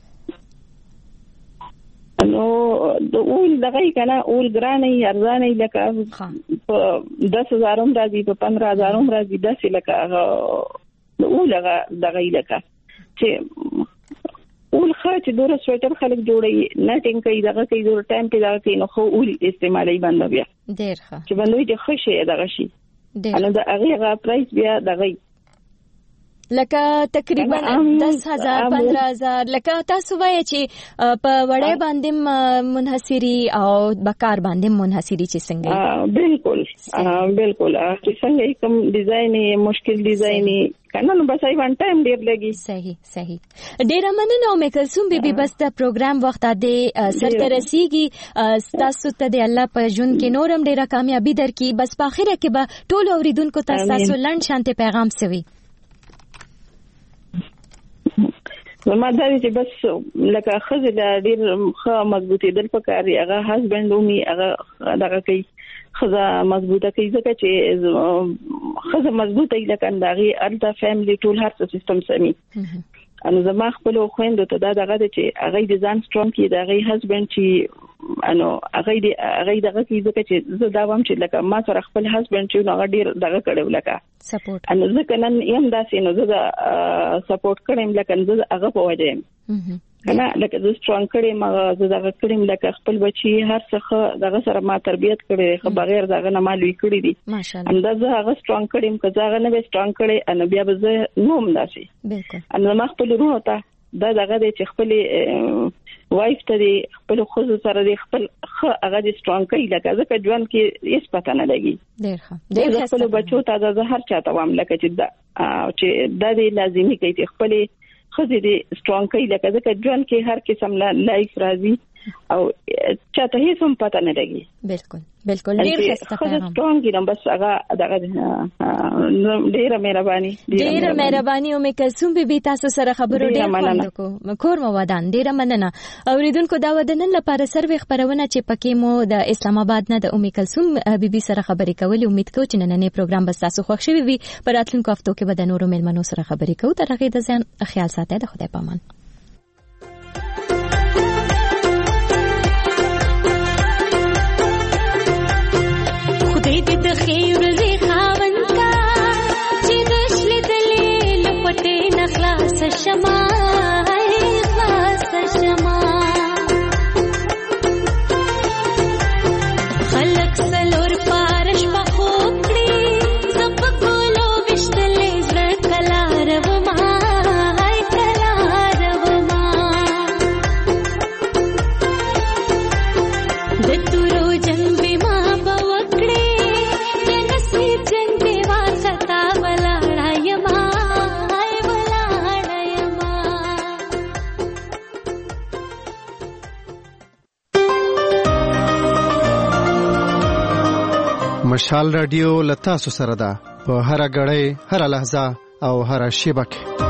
نو د اول دغه کنه اول ګرانې ارزانې لکه په 10000 هم راځي په 15000 هم راځي داسې لکه د اول دغه لکه چې اول خرچ دوره سویټر خلک جوړي نټینګ کوي دغه کوي دوره ټایم په دغه کوي نو خو اول استعمالي باندې بیا ډیر ښه چې باندې د خوشي دغه شي نو د هغه پرایس بیا دغه لکه تقریبا 10000 15000 لکه تاسو وایي چې په وړې باندې منحصري او بکار باندې منحصري چې څنګه بالکل چې څنګه کوم ډیزاین مشکل ډیزاین کنه نو بس ایوان ټایم ډیر لګي صحیح ډیر مننه او کلثوم بیبي بس د پروګرام وخت د سر ته رسیږي تاسو ته د الله په ژوند کې نورم ډیره کامیابی درکړي بس په اخره کې به ټول اوریدونکو ته تاسو لنډ شانته پیغام سوي زما دا چې بس لکه خزه ډیر ښه مضبوطی دل پکاري هغه هسبند اومي هغه دغه کوي خزه مضبوطه کوي ځکه چې خزه مضبوطه لکه انداغي الټا فیملی ټول هر سیستم سمي ان زما خپل خويندو ته دا دغه چې هغه د ځان سترونګ کې د هغه هسبند چې انو هغه دغه کې ځکه چې زه دا وام چې لکه ما سره خپل هسبند چې نو هغه ډیر دغه کړو لکه سپورټ ان ځکه نن یم داسې نو زه سپورټ کړم لکه زه هغه په وجه کنه لکه زه سترونګ کړم زه دغه کړم لکه خپل بچي هر څه دغه سره ما تربيت کړي خو بغیر دغه نه مالوي کړی دي ماشاءالله اندازه هغه سترونګ کړم که زه نه به سترونګ کړي ان بیا به زه نوم داسي بالکل ان ما خپل ورو ته دا دغه د چې خپل وایف ته دی خپل خو سره دی خپل هغه د سترونګ کوي لکه ځکه ژوند کې هیڅ پته نه لګي ډیر ښه خپل بچو ته د هر چاته وام لکه چې دا دی لازمي کوي چې خپل خزه دې سترونګ کوي لکه ځکه ژوند کې هر قسم لایف راځي او چاته هیڅ هم پته نه لګي بالکل ډیر ښه خزه سترونګ نه بس هغه دغه ډیره مهرباني او کلثوم بیبي تاسو سره خبرو ډیر خوند کو کور مو ودان ډیر مننه اوریدونکو دا ودنن لپاره سروي خبرونه چې پکې مو د اسلام آباد نه د کلثوم بیبي سره خبرې کولې امید کوم چې نننې پروګرام به تاسو خوښ شي وي پر راتلونکو هفتو کې به د نورو مېلمنو سره خبرې کوو تر هغه د ځان خیال ساتئ د خدای پامان د خیر زی خاون کا چې دشل دلې لپټې نخلاص شما خلاص شما خلق سلور پارش پخوکړي سب کولو وشتلې زړه کلارو ما کلارو مشال رادیو لتا سره ده په هر غړې هر لحظه او هر شیبه کې